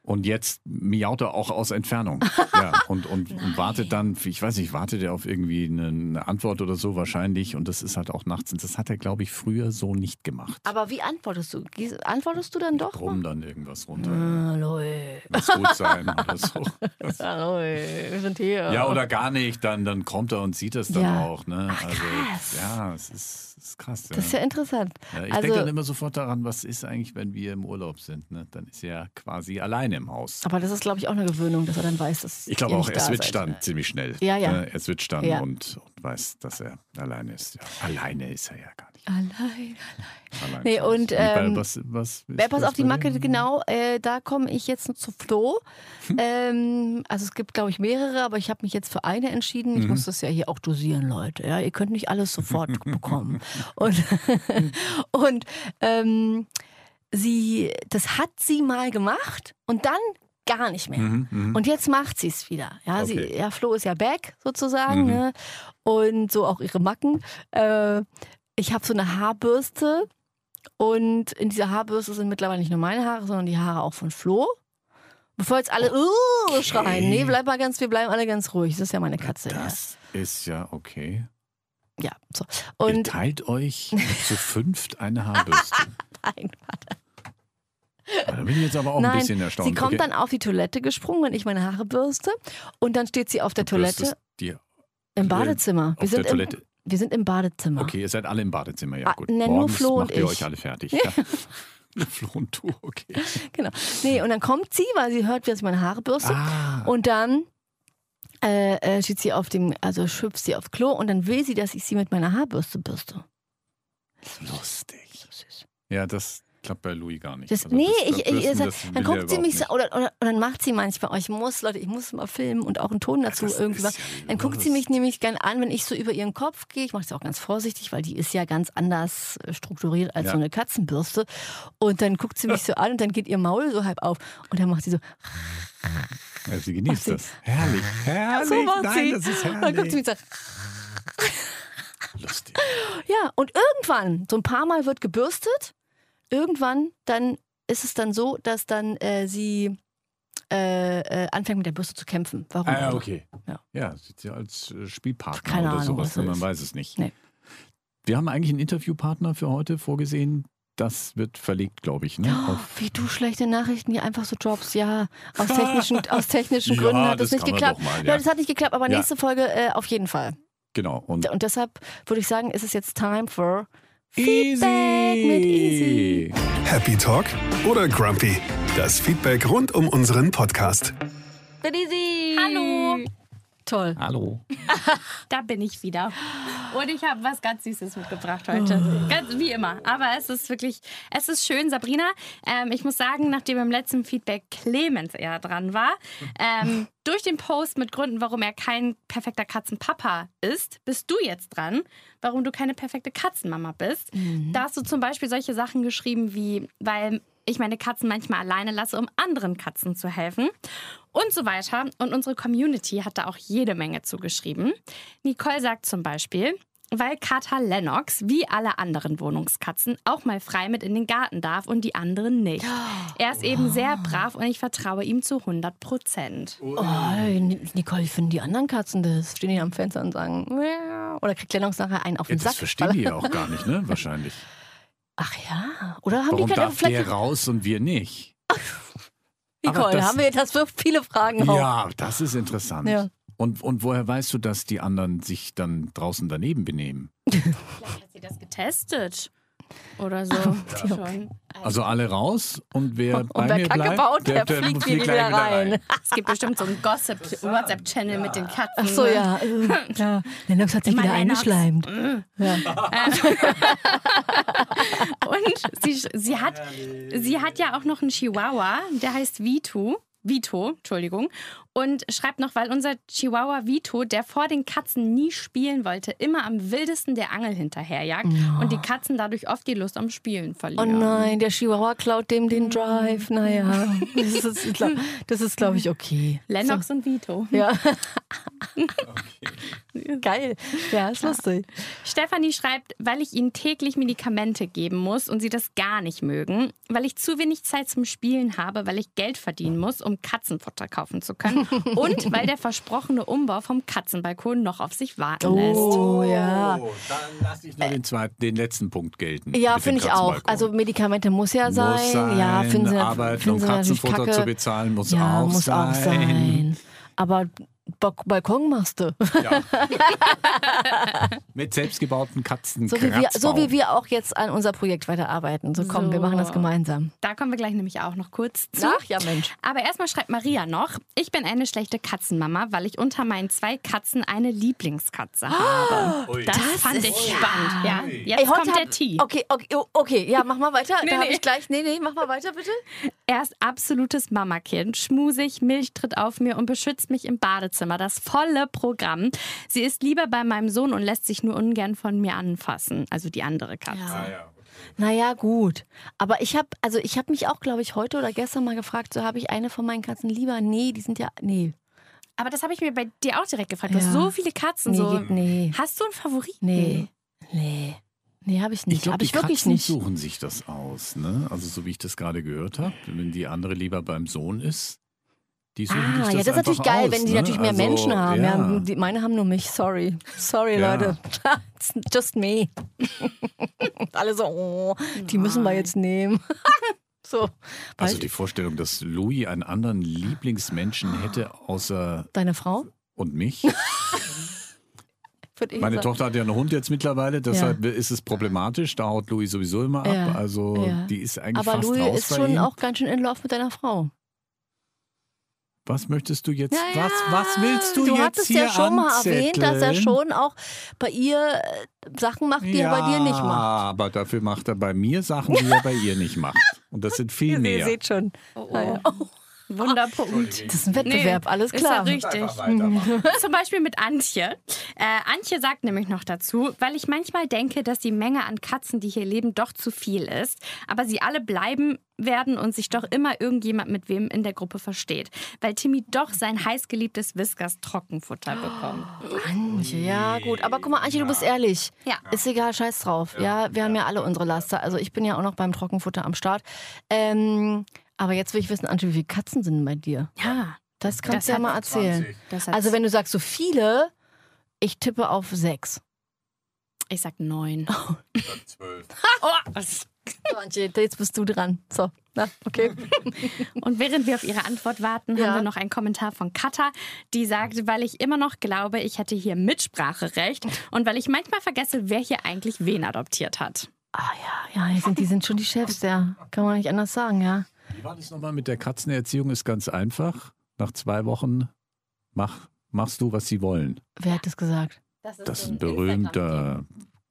Und jetzt miaut er auch aus Entfernung. Ja, und, und, und wartet dann, ich weiß nicht, wartet er auf irgendwie eine, eine Antwort oder so wahrscheinlich. Und das ist halt auch nachts. Und das hat er, glaube ich, früher so nicht gemacht. Aber wie antwortest du? Antwortest du dann doch? Brumm dann irgendwas runter. Hallo. Lass gut sein oder so. Hallo, wir sind hier. Ja, oder gar nicht. Dann, dann kommt er und sieht es dann Ja. auch. Ne? Ach, also, krass. ja, es ist, es ist krass. Ja. Das ist ja interessant. Ja, ich also, denke dann immer sofort daran, was ist eigentlich, wenn wir im Urlaub sind. Ne? Dann ist er quasi alleine im Haus. aber das ist, glaube ich, auch eine Gewöhnung, dass er dann weiß, dass Ich glaube ihr auch, nicht er da switcht seid. dann ziemlich schnell. Ja, ja. Ne? Er switcht dann Ja. und, und weiß, dass er alleine ist. Ja. Alleine ist er ja gar nicht. Allein, Allein Nee, zu Hause. und, Wie bei- ähm, was, was Wer ist pass das auf die bei Macke, dir? genau, äh, da komme ich jetzt zu Flo. ähm, also es gibt, glaube ich, mehrere, aber ich habe mich jetzt für eine entschieden. Ich Mhm. muss das ja hier auch dosieren, Leute. Ja, ihr könnt nicht alles sofort bekommen. Und, und ähm, sie, das hat sie mal gemacht und dann gar nicht mehr. Mhm, mhm. Und jetzt macht sie es wieder. Ja, sie, Okay. ja, Flo ist ja back sozusagen. Mhm. Ne? Und so auch ihre Macken. Äh, ich habe so eine Haarbürste. Und in dieser Haarbürste sind mittlerweile nicht nur meine Haare, sondern die Haare auch von Flo. Bevor jetzt alle uh, schreien. Nee, bleib mal ganz, wir bleiben alle ganz ruhig. Das ist ja meine Katze. Das ist ja okay. Ja, so. Ihr Und teilt euch zu fünft eine Haarbürste. nein, warte. Da bin ich jetzt aber auch ein Nein, bisschen erstaunt. sie kommt okay. dann auf die Toilette gesprungen, wenn ich meine Haare bürste. Und dann steht sie auf der Du bürstest Toilette Die, im Badezimmer. Wir auf sind der Toilette. Im, wir sind im Badezimmer. Okay, ihr seid alle im Badezimmer, ja Ah, gut. ne, nur Morgens Flo und macht ihr ich. euch alle fertig. Ja. Flo und du, okay. Genau. Nee, und dann kommt sie, weil sie hört, wie ich meine Haare bürste. Ah, Und dann äh, äh, steht sie auf dem, also schüpft sie aufs Klo und dann will sie, dass ich sie mit meiner Haarbürste bürste. lustig. So süß. Ja, das klappt bei Louis gar nicht. Das, Also nee, das- ich, das ich, Bürsten, ich, das dann will guckt er sie mich so, überhaupt oder, oder, oder dann macht sie manchmal, oh, ich muss, Leute, ich muss mal filmen und auch einen Ton dazu Das irgendwie ist machen. ja Dann guckt sie mich Lust. nämlich gern an, wenn ich so über ihren Kopf gehe. Ich mache das auch ganz vorsichtig, weil die ist ja ganz anders äh, strukturiert als Ja. so eine Katzenbürste. Und dann guckt sie mich so an und dann geht ihr Maul so halb auf. Und dann macht sie so, nicht. Ja, sie genießt Macht sie. das. Herrlich, herrlich. so macht Nein, sie. das ist Und dann guckt sie herrlich. mich so, Lustig. ja, und irgendwann, so ein paar Mal wird gebürstet, irgendwann dann ist es dann so, dass dann äh, sie äh, äh, anfängt mit der Bürste zu kämpfen. Warum? Ah, ja, okay. Ja. Ja, sieht sie als äh, Spielpartner Keine oder Ahnung, sowas. was das Man ist. weiß es nicht. Nee. Wir haben eigentlich einen Interviewpartner für heute vorgesehen. Das wird verlegt, glaube ich. Ne? Oh, Auf wie du schlechte Nachrichten, hier einfach so Drops. Ja, aus technischen, aus technischen Ja, Gründen hat das das nicht kann man geklappt. doch mal, ja. ja. das hat nicht geklappt, aber Ja. nächste Folge äh, auf jeden Fall. genau. Und Und deshalb würde ich sagen, ist es jetzt time for Easy. Feedback mit Easy. Happy Talk oder Grumpy? Das Feedback rund um unseren Podcast. Mit Easy. Hallo. Toll. Hallo. Da bin ich wieder. Und ich habe was ganz Süßes mitgebracht heute. Ganz wie immer. Aber es ist wirklich, es ist schön, Sabrina. Ähm, ich muss sagen, nachdem im letzten Feedback Clemens eher dran war, ähm, durch den Post mit Gründen, warum er kein perfekter Katzenpapa ist, bist du jetzt dran, warum du keine perfekte Katzenmama bist. Mhm. Da hast du zum Beispiel solche Sachen geschrieben wie, weil ich meine Katzen manchmal alleine lasse, um anderen Katzen zu helfen und so weiter. Und unsere Community hat da auch jede Menge zugeschrieben. Nicole sagt zum Beispiel, weil Kater Lennox, wie alle anderen Wohnungskatzen, auch mal frei mit in den Garten darf und die anderen nicht. Er ist eben sehr brav und ich vertraue ihm zu hundert Prozent. Oh, Nicole, finden die anderen Katzen das? Stehen die am Fenster und sagen, Miau. Oder kriegt Lennox nachher einen auf Ja, den das Sack? verstehen die ja auch gar nicht, ne? Wahrscheinlich. Ach ja. Oder haben Warum die keine darf vielleicht. der raus und wir nicht? Aber Nicole, das- haben wir das wirft viele Fragen auf. Ja, das ist interessant. Ja. Und, und woher weißt du, dass die anderen sich dann draußen daneben benehmen? Vielleicht hat sie das getestet. Oder so. Schon. Also alle raus und wer bei Und wer mir Kacke bleibt, baut, der, fliegt wieder, gleich rein. Es gibt bestimmt so einen Gossip-WhatsApp-Channel mit den Katzen. Ach so, ne? ja. äh, ja. Lennox hat sich Immer wieder Lennox. eingeschleimt. Ja. Und sie, sie, hat, sie hat ja auch noch einen Chihuahua, der heißt Vito. Vito, Entschuldigung. Und schreibt noch, weil unser Chihuahua Vito, der vor den Katzen nie spielen wollte, immer am wildesten der Angel hinterherjagt und die Katzen dadurch oft die Lust am Spielen Oh verlieren. nein, der Chihuahua klaut dem den Drive. Naja, das ist, glaub- das ist glaube ich, okay. Lennox und Vito. Ja. Geil. Ja, ist lustig. Stefanie schreibt, weil ich ihnen täglich Medikamente geben muss und sie das gar nicht mögen, weil ich zu wenig Zeit zum Spielen habe, weil ich Geld verdienen muss, um Katzenfutter kaufen zu können und weil der versprochene Umbau vom Katzenbalkon noch auf sich warten lässt. Oh, ja. Oh, dann lass ich nur den, zweiten, den letzten Punkt gelten. Ja, mit dem finde ich auch. Katzenbalkon. Also Medikamente muss ja sein. Muss sein. Ja, finden sie, Arbeit, finden um sie natürlich Katzenfutter kacke. zu bezahlen, muss ja, auch muss sein. auch sein. Aber ba Balkon machst du. Ja. Mit selbstgebauten Katzen. So wie, wir, so wie wir auch jetzt an unser Projekt weiterarbeiten. So komm, So. wir machen das gemeinsam. Da kommen wir gleich nämlich auch noch kurz zu. Ach ja, Mensch. Aber erstmal schreibt Maria noch, ich bin eine schlechte Katzenmama, weil ich unter meinen zwei Katzen eine Lieblingskatze habe. Ui. Das, Das fand ist- ich spannend. Ja. Ui. Jetzt Ey, heute kommt der hab- Tee. Okay, okay, oh, okay, ja, mach mal weiter. Nee, da habe nee. ich gleich. Nee, nee, mach mal weiter, bitte. Er ist absolutes Mamakind, schmusig, Milch tritt auf mir und beschützt mich im Badezimmer. Das volle Programm. Sie ist lieber bei meinem Sohn und lässt sich nur ungern von mir anfassen. Also die andere Katze. Ja. Ah, ja. Naja, gut. Aber ich habe also ich habe mich auch, glaube ich, heute oder gestern mal gefragt, so habe ich eine von meinen Katzen lieber? Nee, die sind ja, nee. Aber das habe ich mir bei dir auch direkt gefragt. Du Ja. hast so viele Katzen. Nee, so. geht- nee. Hast du einen Favoriten? Nee. Nee. Nee, habe ich nicht. Ich glaube, Hab ich die wirklich Katzen nicht. suchen sich das aus. Ne? Also so wie ich das gerade gehört habe, wenn die andere lieber beim Sohn ist, die suchen Ah, sich das ja, das ist natürlich einfach geil, aus, wenn die ne? natürlich mehr also, Menschen haben. Ja. Ja, die, meine haben nur mich, sorry. Sorry, Ja. Leute. It's just me. Alle so, oh, die müssen wir jetzt nehmen. so. Also Weißt- die Vorstellung, dass Louis einen anderen Lieblingsmenschen hätte, außer Deine Frau? und mich. Würd ich Meine sagen. Tochter hat ja einen Hund jetzt mittlerweile, deshalb ist es problematisch. Da haut Louis sowieso immer ab. Ja, Also ja. die ist eigentlich Aber fast Louis raus ist bei schon ihm. auch ganz schön in Love mit deiner Frau. Was möchtest du jetzt? Ja, was, ja. was willst du, Du jetzt hattest hier ja schon mal erwähnt, dass er anzetteln? schon auch bei ihr äh, Sachen macht, die er bei dir nicht macht. aber dafür macht er bei mir Sachen, die er bei ihr nicht macht. Und das sind viel Ihr mehr. seht schon. Oh, Ah, ja. oh. Wunderpunkt. Das ist ein Wettbewerb, alles Ist klar. ja richtig. Zum Beispiel mit Antje. Äh, Antje sagt nämlich noch dazu, weil ich manchmal denke, dass die Menge an Katzen, die hier leben, doch zu viel ist. Aber sie alle bleiben werden und sich doch immer irgendjemand mit wem in der Gruppe versteht. Weil Timmy doch sein heißgeliebtes Whiskers Trockenfutter bekommt. Antje, ja gut. Aber guck mal, Antje, du bist ehrlich. Ja. Ist egal, scheiß drauf. Ja, wir haben ja alle unsere Laster. Also ich bin ja auch noch beim Trockenfutter am Start. Ähm, aber jetzt will ich wissen, Antje, wie viele Katzen sind denn bei dir? Ja. Das kannst Das du ja hat mal erzählen. Das hat, Also wenn du sagst so viele, ich tippe auf sechs. ich sag neun. Zwölf. Oh, was? So, Antje, jetzt bist du dran. So, na, okay. Und während wir auf Ihre Antwort warten, Ja. haben wir noch einen Kommentar von Katha, die sagt, weil ich immer noch glaube, ich hätte hier Mitspracherecht und weil ich manchmal vergesse, wer hier eigentlich wen adoptiert hat. Ah ja, ja, die sind, die sind schon die Chefs, ja. Kann man nicht anders sagen, ja. Wie war das nochmal mit der Katzenerziehung? Ist ganz einfach. Nach zwei Wochen mach, machst du, was sie wollen. Wer hat das gesagt? Das ist ein berühmter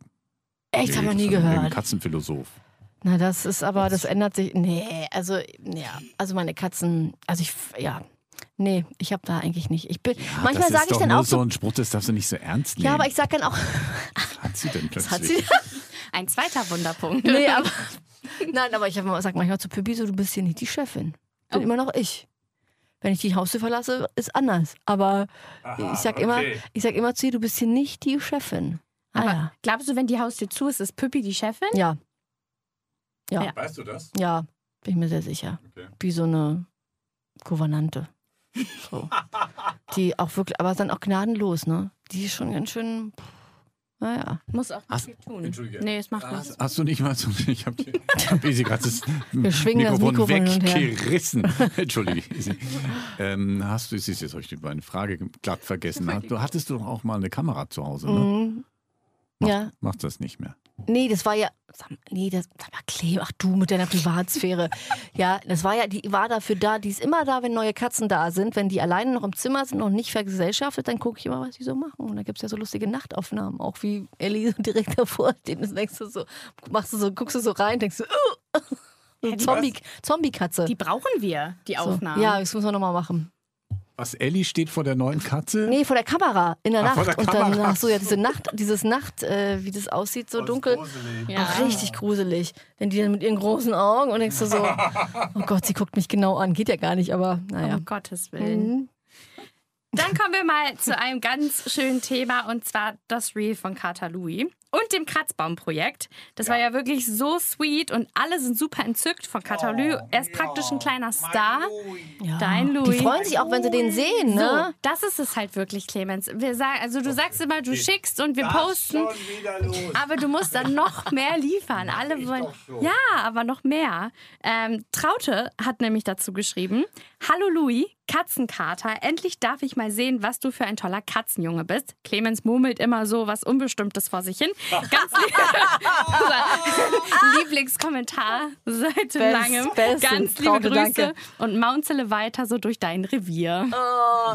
Echt, hab ich noch nie Nee, von einem gehört. Katzenphilosoph. Na, das ist aber, das ändert sich. Nee, also, ja, also meine Katzen, also ich, ja, nee, ich habe da eigentlich nicht. Ich bin, Ja, manchmal das sage ist ich doch dann nur auch so so, ein Spruch, das darfst du nicht so ernst nehmen. ja, aber ich sag dann auch, Was hat sie denn plötzlich? hat sie, Ein zweiter Wunderpunkt. nee, aber, nein, aber ich sag manchmal zu Pippi so, du bist hier nicht die Chefin. Bin Oh. immer noch ich. Wenn ich die Haustür verlasse, ist anders. Aber Aha, ich sag okay. immer, ich sag immer zu ihr, du bist hier nicht die Chefin. Ah, Aber ja. glaubst du, wenn die Haustür zu ist, ist Püppi die Chefin? Ja. Ja. Ja. Weißt du das? Ja, bin ich mir sehr sicher. Okay. Wie so eine Gouvernante. So. Die auch wirklich, aber dann auch gnadenlos, ne? Die ist schon ganz schön. Naja. Muss auch nicht Hast- viel tun. Entschuldige. Nee, es macht Hast, nichts. hast du nicht mal so. Ich habe hab Easy gerade das Wir schwingen das Mikrofon Mikrofon hin und her. weggerissen. Entschuldige, Easy. Ähm, hast du, jetzt habe ich meine Frage glatt vergessen. Du hattest doch auch mal eine Kamera zu Hause, ne? Mhm. Macht, Ja. Macht das nicht mehr. Nee, das war ja. Sag, mal, nee, das. Sag mal, Clem, ach du mit deiner Privatsphäre. Ja, das war ja, die war dafür da, die ist immer da, wenn neue Katzen da sind. Wenn die alleine noch im Zimmer sind, noch nicht vergesellschaftet, dann gucke ich immer, was die so machen. Und da gibt es ja so lustige Nachtaufnahmen, auch wie Ellie so direkt davor steht. Und denkst du so, machst du so, guckst du so rein, denkst du, oh, so Zombie, Zombie-Katze. Die brauchen wir, die So. Aufnahmen. Ja, das müssen wir nochmal machen. Was, Ellie steht vor der neuen Katze? Nee, vor der Kamera in der Ach, vor Nacht. der Und dann Kamera. hast du ja diese Nacht, dieses Nacht, äh, wie das aussieht, so dunkel. Ja. Ach, richtig gruselig. Wenn die dann mit ihren großen Augen und denkst du so, oh Gott, sie guckt mich genau an. Geht ja gar nicht, aber naja. Um Gottes Willen. Mhm. Dann kommen wir mal zu einem ganz schönen Thema und zwar das Reel von Kater Louis und dem Kratzbaum-Projekt. Das ja. war ja wirklich so sweet und alle sind super entzückt von Kater Louis. Er ist praktisch ein kleiner Star. Ja. Dein Louis. Die freuen sich auch, wenn sie den sehen, ne? So, das ist es halt wirklich, Clemens. Wir sagen, also du sagst immer, du schickst und wir posten, aber du musst dann noch mehr liefern. Alle wollen, ja, aber noch mehr. Ähm, Traute hat nämlich dazu geschrieben: Hallo Louis, Katzenkater, endlich darf ich mal sehen, was du für ein toller Katzenjunge bist. Clemens murmelt immer so was Unbestimmtes vor sich hin. Ganz Lieblingskommentar seit langem. Best, Ganz liebe Traute, Grüße danke. und maunzele weiter so durch dein Revier. Oh,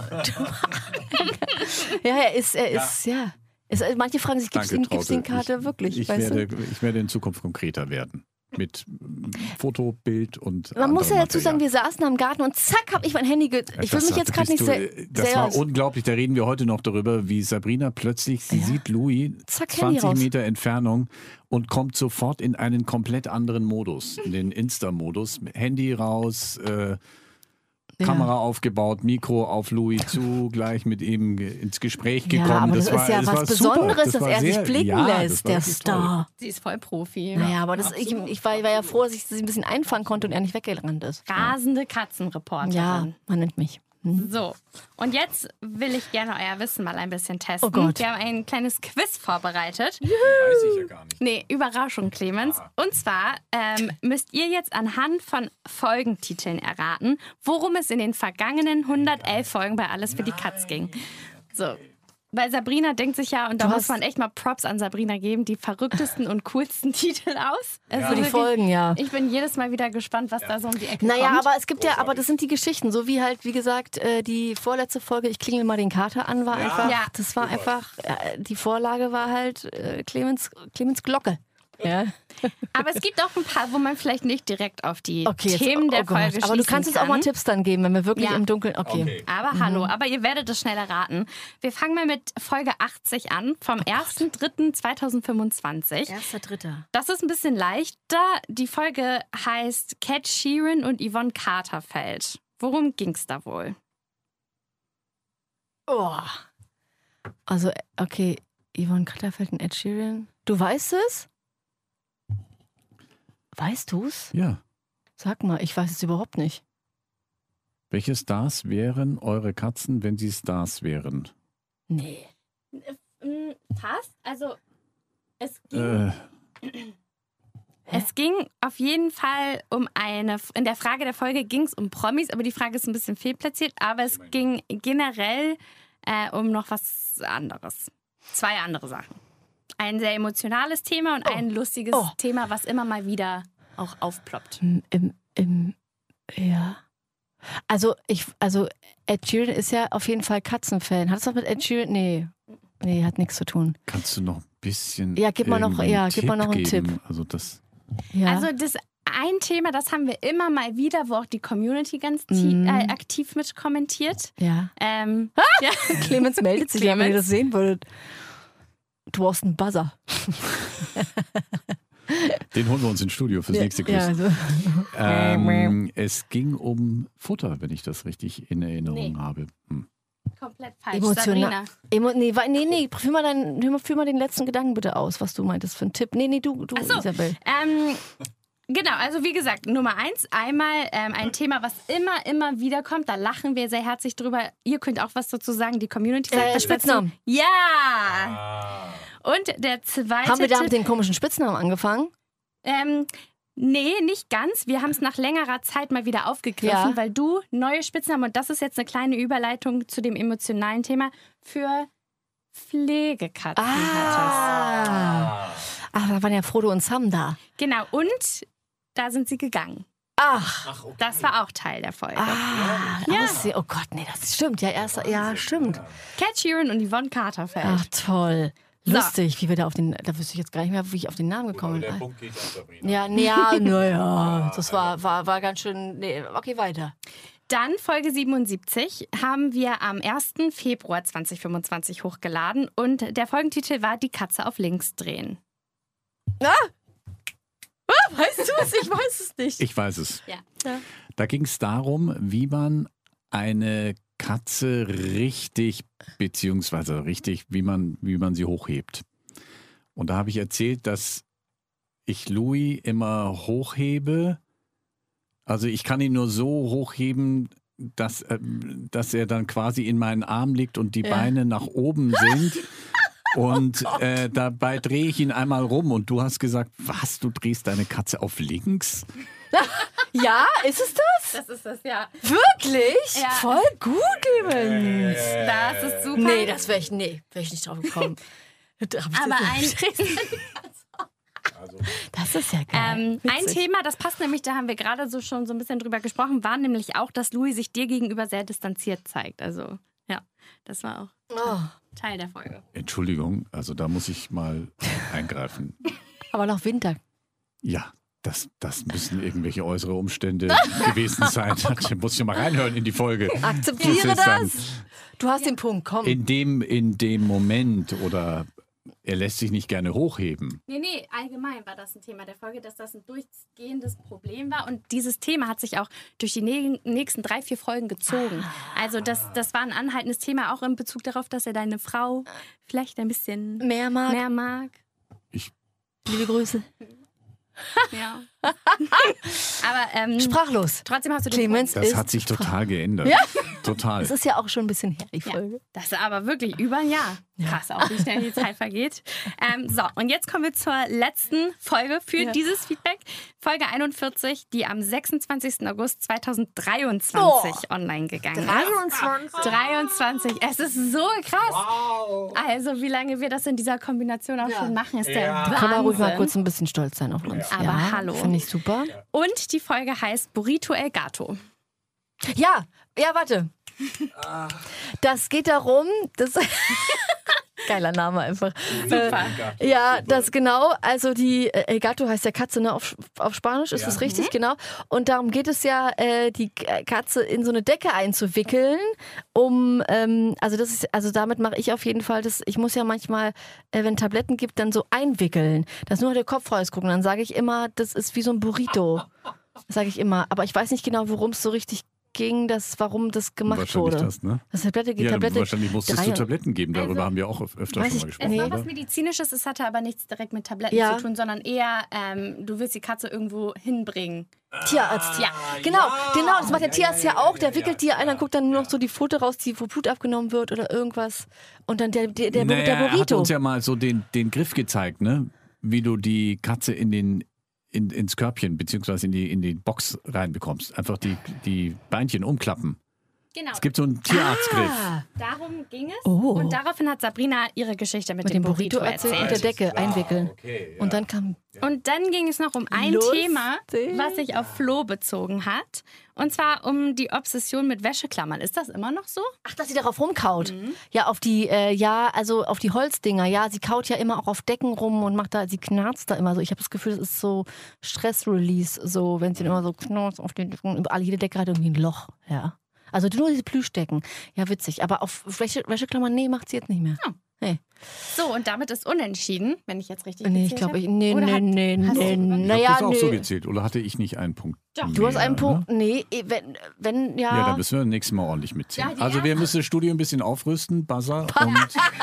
ja, er ist, er ist, ja. ja. Ist, manche fragen sich, gibt es den, den Kater wirklich? Ich, ich, werde, ich werde in Zukunft konkreter werden. Mit Foto, Bild und Man muss ja dazu Material. sagen, wir saßen am Garten und zack, habe ich mein Handy ge... Ich will mich jetzt gerade nicht du, sehr... Das sehr war aus- unglaublich, da reden wir heute noch darüber, wie Sabrina plötzlich, sie Ja. sieht Louis Zack, Handy zwanzig raus. Meter Entfernung und kommt sofort in einen komplett anderen Modus, in den Insta-Modus. Handy raus, äh, Ja. Kamera aufgebaut, Mikro auf Louis zu, gleich mit ihm ge- ins Gespräch gekommen. Ja, aber das, war, ist ja das was war super. Besonderes, Das dass war er sich sehr- blicken ja, das lässt, war der wirklich toll. Star. Sie ist voll Profi. Naja, aber das, ich, ich, war, ich war ja froh, dass ich sie ein bisschen einfangen konnte und er nicht weggerannt ist. Rasende Katzenreporterin. Ja, man nennt mich. Hm? So, und jetzt will ich gerne euer Wissen mal ein bisschen testen. Oh Gott. Wir haben ein kleines Quiz vorbereitet. Weiß ich ja gar nicht. Nee, Überraschung, Clemens. Und zwar ähm, müsst ihr jetzt anhand von Folgentiteln erraten, worum es in den vergangenen hundertelf Folgen bei Alles für die Katz ging. So. Weil Sabrina denkt sich ja, und da Du muss hast- man echt mal Props an Sabrina geben, die verrücktesten und coolsten Titel aus. Also Für die wirklich, Folgen, ja. Ich bin jedes Mal wieder gespannt, was da so um die Ecke Naja, kommt. aber es gibt ja, aber das sind die Geschichten, so wie halt, wie gesagt, äh, die vorletzte Folge, ich klingel mal den Kater an, war einfach, Ja. das war einfach, äh, die Vorlage war halt äh, Clemens, Clemens Glocke. Ja. Aber es gibt auch ein paar, wo man vielleicht nicht direkt auf die Okay, jetzt- Themen der oh Gott. Folge Aber du schließen kannst uns kann. auch mal Tipps dann geben, wenn wir wirklich Ja. im Dunkeln, okay. Okay. Aber hallo, aber ihr werdet es schnell erraten. Wir fangen mal mit Folge achtzig an, vom erster dritter zweitausendfünfundzwanzig. Erster, dritter. Das ist ein bisschen leichter. Die Folge heißt Cat Sheeran und Yvonne Carterfeld. Worum ging's da wohl? Oh. Also, okay, Yvonne Katterfeld und Ed Sheeran. Du weißt es? Weißt du's? Ja. Sag mal, ich weiß es überhaupt nicht. Welche Stars wären eure Katzen, wenn sie Stars wären? Nee. Passt. Also, es ging, Äh, es ging auf jeden Fall um eine. In der Frage der Folge ging es um Promis, aber die Frage ist ein bisschen fehlplatziert. Aber es ging generell äh, um noch was anderes. Zwei andere Sachen. Ein sehr emotionales Thema und ein lustiges Oh. Thema, was immer mal wieder auch aufploppt. Im, im, im ja. Also, ich, also, Ed Sheeran ist ja auf jeden Fall Katzenfan. Hat es was mit Ed Sheeran? Nee. Nee, hat nichts zu tun. kannst du noch ein bisschen. Ja, gib mal noch- irgendwie ja, gib mal noch einen geben? Tipp. Also das. Ja. Also das ein Thema, das haben wir immer mal wieder, wo auch die Community ganz ti- Mhm. äh, aktiv mit kommentiert. ja. Ähm, ja. Clemens meldet sich, ja, wenn ihr Clemens. das sehen würdet. Du brauchst einen Buzzer. Den holen wir uns ins Studio fürs nächste Quiz. Ja, also. ähm, es ging um Futter, wenn ich das richtig in Erinnerung Nee. habe. Hm. Komplett falsch. Emotional. Sabrina. Emo nee, wa- nee, nee, führ mal, deinen, führ mal- führ mal den letzten Gedanken bitte aus, was du meintest für einen Tipp. Nee, nee, du, du Ach so. Isabel. Ähm, genau, also wie gesagt, Nummer eins, einmal ähm, ein Thema, was immer, immer wieder kommt. Da lachen wir sehr herzlich drüber. Ihr könnt auch was dazu sagen, die Community sagt Äh, was Spitznamen. dazu. Ja! Und der zweite Haben wir da Tipp, mit den komischen Spitznamen angefangen? ähm, nee, nicht ganz. Wir haben es nach längerer Zeit mal wieder aufgegriffen, Ja. weil du neue Spitznamen, und das ist jetzt eine kleine Überleitung zu dem emotionalen Thema, für Pflegekatzen hattest. Ah. Ach, da waren ja Frodo und Sam da. Genau, und da sind sie gegangen. Ach, Das war auch Teil der Folge. ah, Ja. Aussehen. Oh Gott, nee, das stimmt. Ja, erst, ja, stimmt. Cat Sheeran und Yvonne Carterfeld. Ach, toll. So. Lustig, wie wir da auf den, da wüsste ich jetzt gar nicht mehr, wie ich auf den Namen gekommen bin. Punkt geht auf Sabrina. Ja, nee, ja, naja, das war, war, war ganz schön, nee, okay, weiter. Dann Folge siebenundsiebzig haben wir am ersten Februar zweitausendfünfundzwanzig hochgeladen und der Folgentitel war Die Katze auf links drehen. Weißt du es? Ich weiß es nicht. Ich weiß es. Ja. Da ging es darum, wie man eine Katze richtig, beziehungsweise richtig, wie man, wie man sie hochhebt. Und da habe ich erzählt, dass ich Louis immer hochhebe. Also ich kann ihn nur so hochheben, dass, äh, dass er dann quasi in meinen Arm liegt und die ja. Beine nach oben sind. Und oh äh, dabei drehe ich ihn einmal rum und du hast gesagt, was, du drehst deine Katze auf links? Ja, ist es das? Das ist das, ja. Wirklich? Ja. Voll gut, Clemens. Das ist super. Nee, das wäre ich, nee, wär ich nicht drauf gekommen. Aber ein, das ist ja geil. Ähm, ein Thema, das passt nämlich, da haben wir gerade so schon so ein bisschen drüber gesprochen, war nämlich auch, dass Louis sich dir gegenüber sehr distanziert zeigt. Also, ja, das war auch oh. Teil der Folge. Entschuldigung, also da muss ich mal eingreifen. Aber noch Winter. Ja, das, das müssen irgendwelche äußere Umstände gewesen sein. Da muss ich mal reinhören in die Folge. Akzeptiere das. Du hast ja. den Punkt, komm. In dem, in dem Moment oder er lässt sich nicht gerne hochheben. Nee, nee, allgemein war das ein Thema der Folge, dass das ein durchgehendes Problem war. Und dieses Thema hat sich auch durch die nächsten drei, vier Folgen gezogen. Also das, das war ein anhaltendes Thema, auch in Bezug darauf, dass er deine Frau vielleicht ein bisschen mehr mag. Mehr mag. Ich Liebe Grüße. Ja. Aber ähm, sprachlos. Trotzdem hast du Clemens Das hat sich total geändert. Ja? Total. Das ist ja auch schon ein bisschen her, die Folge. Ja, das ist aber wirklich über ein Jahr. Krass, auch wie schnell die Zeit vergeht. Ähm, so, und jetzt kommen wir zur letzten Folge für ja. dieses Feedback. Folge einundvierzig, die am sechsundzwanzigsten August zweitausenddreiundzwanzig oh. online gegangen dreiundzwanzig. ist. dreiundzwanzig. Es ist so krass. Wow. Also, wie lange wir das in dieser Kombination auch ja. schon machen, ist der ja. Wahnsinn. Können wir ruhig mal kurz ein bisschen stolz sein auf uns. Ja. Aber ja, hallo. Finde ich super. Und die Folge heißt Burrito El Gato. Ja, ja, warte. Das geht darum, das geiler Name einfach. Super. Äh, ja, das genau, also die El Gato heißt ja Katze, ne, auf, auf Spanisch, ist ja. das richtig, mhm. genau. Und darum geht es ja, äh, die Katze in so eine Decke einzuwickeln, um, ähm, also das ist, also damit mache ich auf jeden Fall das, ich muss ja manchmal, äh, wenn Tabletten gibt, dann so einwickeln, dass nur der Kopf rausgucken, dann sage ich immer, das ist wie so ein Burrito. Das sage ich immer, aber ich weiß nicht genau, worum es so richtig ging, das, warum das gemacht wurde. Das, ne? Das Tablette, ja, Tablette, wahrscheinlich musstest du Tabletten geben, darüber also, haben wir auch öfter schon mal gesprochen. Es war oder? was Medizinisches, es hatte aber nichts direkt mit Tabletten ja. zu tun, sondern eher, ähm, du willst die Katze irgendwo hinbringen. Tierarzt. Ja. Genau, ja. genau, das macht der Tierarzt ja, ja, ja auch, der wickelt dir ein, dann guckt dann nur noch so die Pfote raus, die, wo Blut abgenommen wird oder irgendwas. Und dann der, der, der, naja, der Burrito. Er hat uns ja mal so den, den Griff gezeigt, ne? Wie du die Katze in den in, ins Körbchen beziehungsweise in die, in die Box reinbekommst. Einfach die, die Beinchen umklappen. Genau. Es gibt so einen Tierarztgriff. Ah, darum ging es. Oh. Und daraufhin hat Sabrina ihre Geschichte mit, mit dem dem Burrito, Burrito erzählt. erzählt. Und der Decke Klar, einwickeln. okay, ja. Und dann kam... Und dann ging es noch um ein Lustig. Thema, was sich auf Flo bezogen hat. Und zwar um die Obsession mit Wäscheklammern. Ist das immer noch so? Ach, dass sie darauf rumkaut. Mhm. Ja, auf die, äh, ja, also auf die Holzdinger. Ja, sie kaut ja immer auch auf Decken rum und macht da, sie knarzt da immer so. Ich habe das Gefühl, das ist so Stressrelease, so, wenn sie dann immer so knarzt auf den Decken. Überall, jede Decke hat irgendwie ein Loch, ja. Also nur diese Plüschdecken. Ja, witzig. Aber auf Wäsche, Wäscheklammern, nee, macht sie jetzt nicht mehr. Ja. Nee. So, und damit ist unentschieden, wenn ich jetzt richtig Nee, gezählt ich glaube, ich, habe. nee, Oder nee, hat- nee, hast nee, du- naja, Hast du das auch nee. so gezählt? Oder hatte ich nicht einen Punkt? Doch. Du hast einen mehr, Punkt, Ne? nee, wenn, wenn, ja. Ja, da müssen wir nächstes Mal ordentlich mitziehen. Ja, die also wir erste- müssen das Studio ein bisschen aufrüsten, Buzzer. Und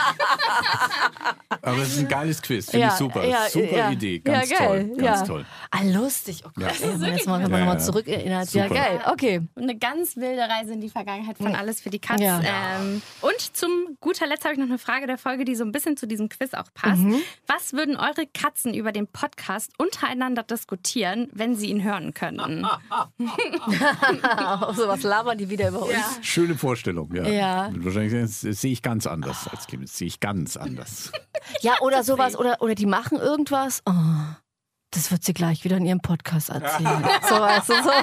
aber es ist ein geiles Quiz, finde ich super. ja, super ja. Idee, ganz ja, geil, toll, ganz ja. toll. Ah, lustig. Oh Gott, Ja. ey, wenn man jetzt mal, wenn man Ja, nochmal ja. zurückerinnert. Super. Ja, geil, okay. Eine ganz wilde Reise in die Vergangenheit von Alles für die Katz. Ja. Ähm, und zum guter Letzt habe ich noch eine Frage der Folge, die so ein bisschen zu diesem Quiz auch passt. Mhm. Was würden eure Katzen über den Podcast untereinander diskutieren, wenn sie ihn hören könnten? Auf sowas labern die wieder über uns. Ja. Schöne Vorstellung, ja. Ja. Wahrscheinlich das, das sehe ich ganz anders als Clemens. Das sehe ich ganz anders. Ja, oder sowas, oder, oder die machen irgendwas. Oh, das wird sie gleich wieder in ihrem Podcast erzählen. So, weißt du, so.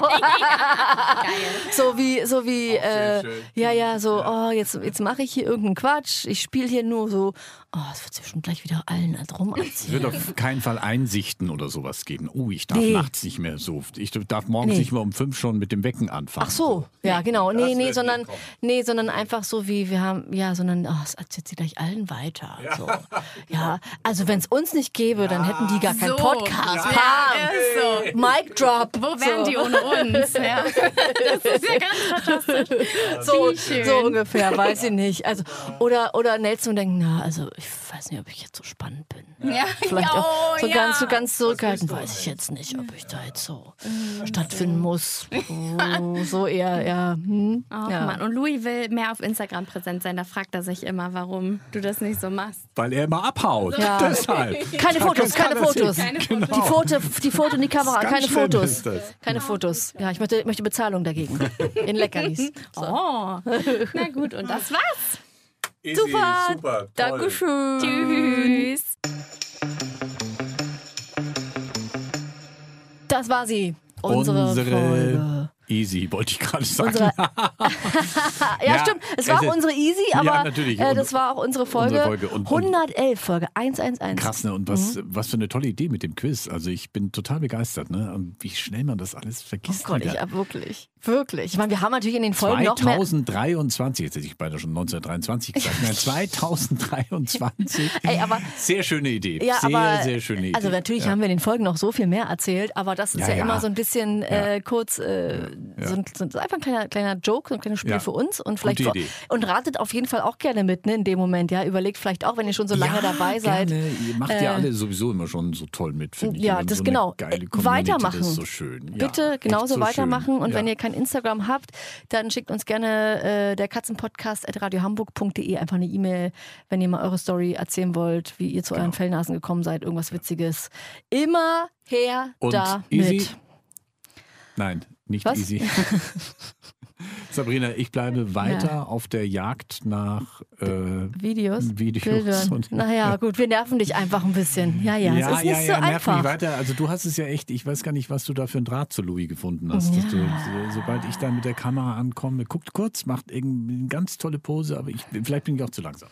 so wie, so wie, sehr äh, schön. ja, ja, so, oh, jetzt, jetzt mache ich hier irgendeinen Quatsch. Ich spiele hier nur so, oh, das wird sie schon gleich wieder allen drum Es wird erzählen. auf keinen Fall Einsichten oder sowas geben. Oh, ich darf Nee. nachts nicht mehr so. Ich darf morgens Nee. nicht mehr um fünf schon mit dem Wecken anfangen. Ach so, ja, genau. Nee, das nee, wird sondern, nicht kommen. nee, sondern einfach so wie wir haben, ja, sondern, oh, das erzählt sie gleich allen weiter. So. Ja, also wenn es uns nicht gäbe, dann hätten die gar keinen So. Podcast. Pam. Ist so. Mic drop. Wo wären so. die ohne uns? Ja. Das ist ja ganz fantastisch. So, Wie schön. so ungefähr, weiß ich nicht. Also, oder, oder Nelson denkt, na, also ich weiß nicht, ob ich jetzt so spannend bin. Ja. Vielleicht Oh, auch so ja. ganz, so ganz zurückhaltend, weiß ich jetzt nicht, ob ich da jetzt so stattfinden muss. Oh, so eher, ja. Hm? Ach ja. Mann, und Louis will mehr auf Instagram präsent sein. Da fragt er sich immer, warum du das nicht so machst. Weil er immer abhaut. Ja. Deshalb. Keine Fotos, keine kann er Fotos. sehen. Keine Genau. Die Foto, die Foto in die Kamera, Ganz keine schlimm Fotos. ist das. Keine Fotos. Ja, ich möchte, möchte Bezahlung dagegen. In Leckerlis. So. Oh, na gut, und das war's. Easy, Super. super toll. Dankeschön. Tschüss. Das war sie. Unsere, Unsere Folge. Easy, wollte ich gerade sagen. Unsere, ja, Ja, stimmt. Es war es auch ist- unsere Easy, Ja, aber natürlich. äh, Und- das war auch unsere Folge. unsere Folge. Und- und- hundertelf, Folge hundertelf. Krass, ne? Und was, was für eine tolle Idee mit dem Quiz. Also ich bin total begeistert, ne? Und wie schnell man das alles Oh vergisst. Gott, ich wieder. hab wirklich, wirklich. Ich meine, wir haben natürlich in den Folgen noch mehr... zweitausenddreiundzwanzig, jetzt hätte ich beide schon neunzehnhundertdreiundzwanzig gesagt. Nein, zweitausenddreiundzwanzig. Ey, aber Sehr schöne Idee. Ja, sehr, aber, sehr schöne Idee. Also natürlich ja. haben wir in den Folgen noch so viel mehr erzählt, aber das ist Ja, ja, ja. immer so ein bisschen äh, kurz, äh, so, ein, so einfach ein kleiner, kleiner Joke, so ein kleines Spiel Ja. für uns und vielleicht Gute Idee. und ratet auf jeden Fall auch gerne mit, ne, in dem Moment, ja, überlegt vielleicht auch, wenn ihr schon so lange ja, dabei seid. Gerne. Ihr macht ja äh, alle sowieso immer schon so toll mit, finde ich. Ja, Und das so genau. Eine geile Äh, Community, weitermachen. Das ist so schön. Bitte ja, genauso echt so weitermachen schön. und ja. wenn ihr kein Instagram habt, dann schickt uns gerne äh, der Katzenpodcast at radiohamburg punkt de einfach eine E-Mail, wenn ihr mal eure Story erzählen wollt, wie ihr zu euren Genau. Fellnasen gekommen seid, irgendwas Witziges. Immer her Und da easy? mit. Nein, nicht Was? easy. Sabrina, ich bleibe weiter auf der Jagd nach äh, Videos, Videos Bildern. und- Naja, gut, wir nerven dich einfach ein bisschen. Ja, ja, ja, es ist ja, nicht ja, so nerv einfach. mich weiter. Also du hast es ja echt, ich weiß gar nicht, was du da für einen Draht zu Louis gefunden hast. Ja. Dass du, so, sobald ich da mit der Kamera ankomme, guckt kurz, macht irgendwie eine ganz tolle Pose, aber ich, vielleicht bin ich auch zu langsam.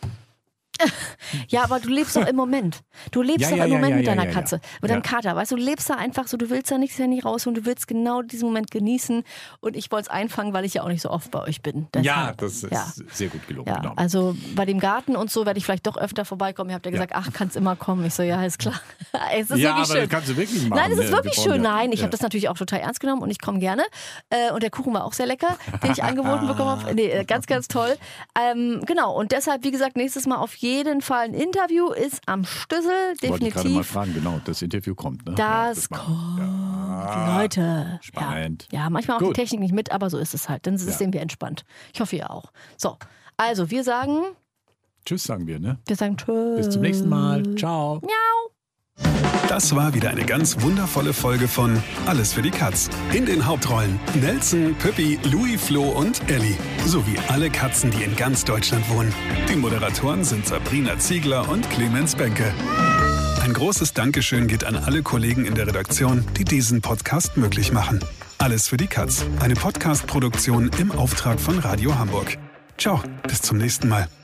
Ja, aber du lebst doch im Moment. Du lebst Ja, doch ja, im ja, Moment ja, mit ja, deiner ja, ja. Katze, mit deinem Ja. Kater. Weißt du, du lebst da einfach so, du willst da nichts Handy rausholen, du willst genau diesen Moment genießen. Und ich wollte es einfangen, weil ich ja auch nicht so oft bei euch bin. Deshalb, Ja, das ist ja. sehr gut gelungen. Ja, genau. also bei dem Garten und so werde ich vielleicht doch öfter vorbeikommen. Ihr habt ja gesagt, ach, kannst immer kommen. Ich so, ja, ist klar. Es ist ja, wirklich aber schön. das kannst du wirklich machen. Nein, es ist ne? wirklich Wir brauchen schön. ja- Nein, ich ja. habe das natürlich auch total ernst genommen und ich komme gerne. Äh, und der Kuchen war auch sehr lecker, den ich angeboten bekommen habe. Nee, äh, ganz, ganz toll. Ähm, genau, und deshalb, wie gesagt, nächstes Mal auf jeden Fall ein Interview ist am Stüssel, Wollte ich gerade mal definitiv. fragen, genau, das Interview kommt. Ne? Das ja, kommt, Ja. Leute. Spannend. Ja, ja, manchmal auch Gut. die Technik nicht mit, aber so ist es halt. Dann Ja. sehen wir entspannt. Ich hoffe, ihr auch. So, also wir sagen, Tschüss, sagen wir, ne? wir sagen tschüss. Bis zum nächsten Mal. Ciao. Das war wieder eine ganz wundervolle Folge von Alles für die Katz. In den Hauptrollen Nelson, Püppi, Louis, Flo und Elli. Sowie alle Katzen, die in ganz Deutschland wohnen. Die Moderatoren sind Sabrina Ziegler und Clemens Benke. Ein großes Dankeschön geht an alle Kollegen in der Redaktion, die diesen Podcast möglich machen. Alles für die Katz. Eine Podcast-Produktion im Auftrag von Radio Hamburg. Ciao, bis zum nächsten Mal.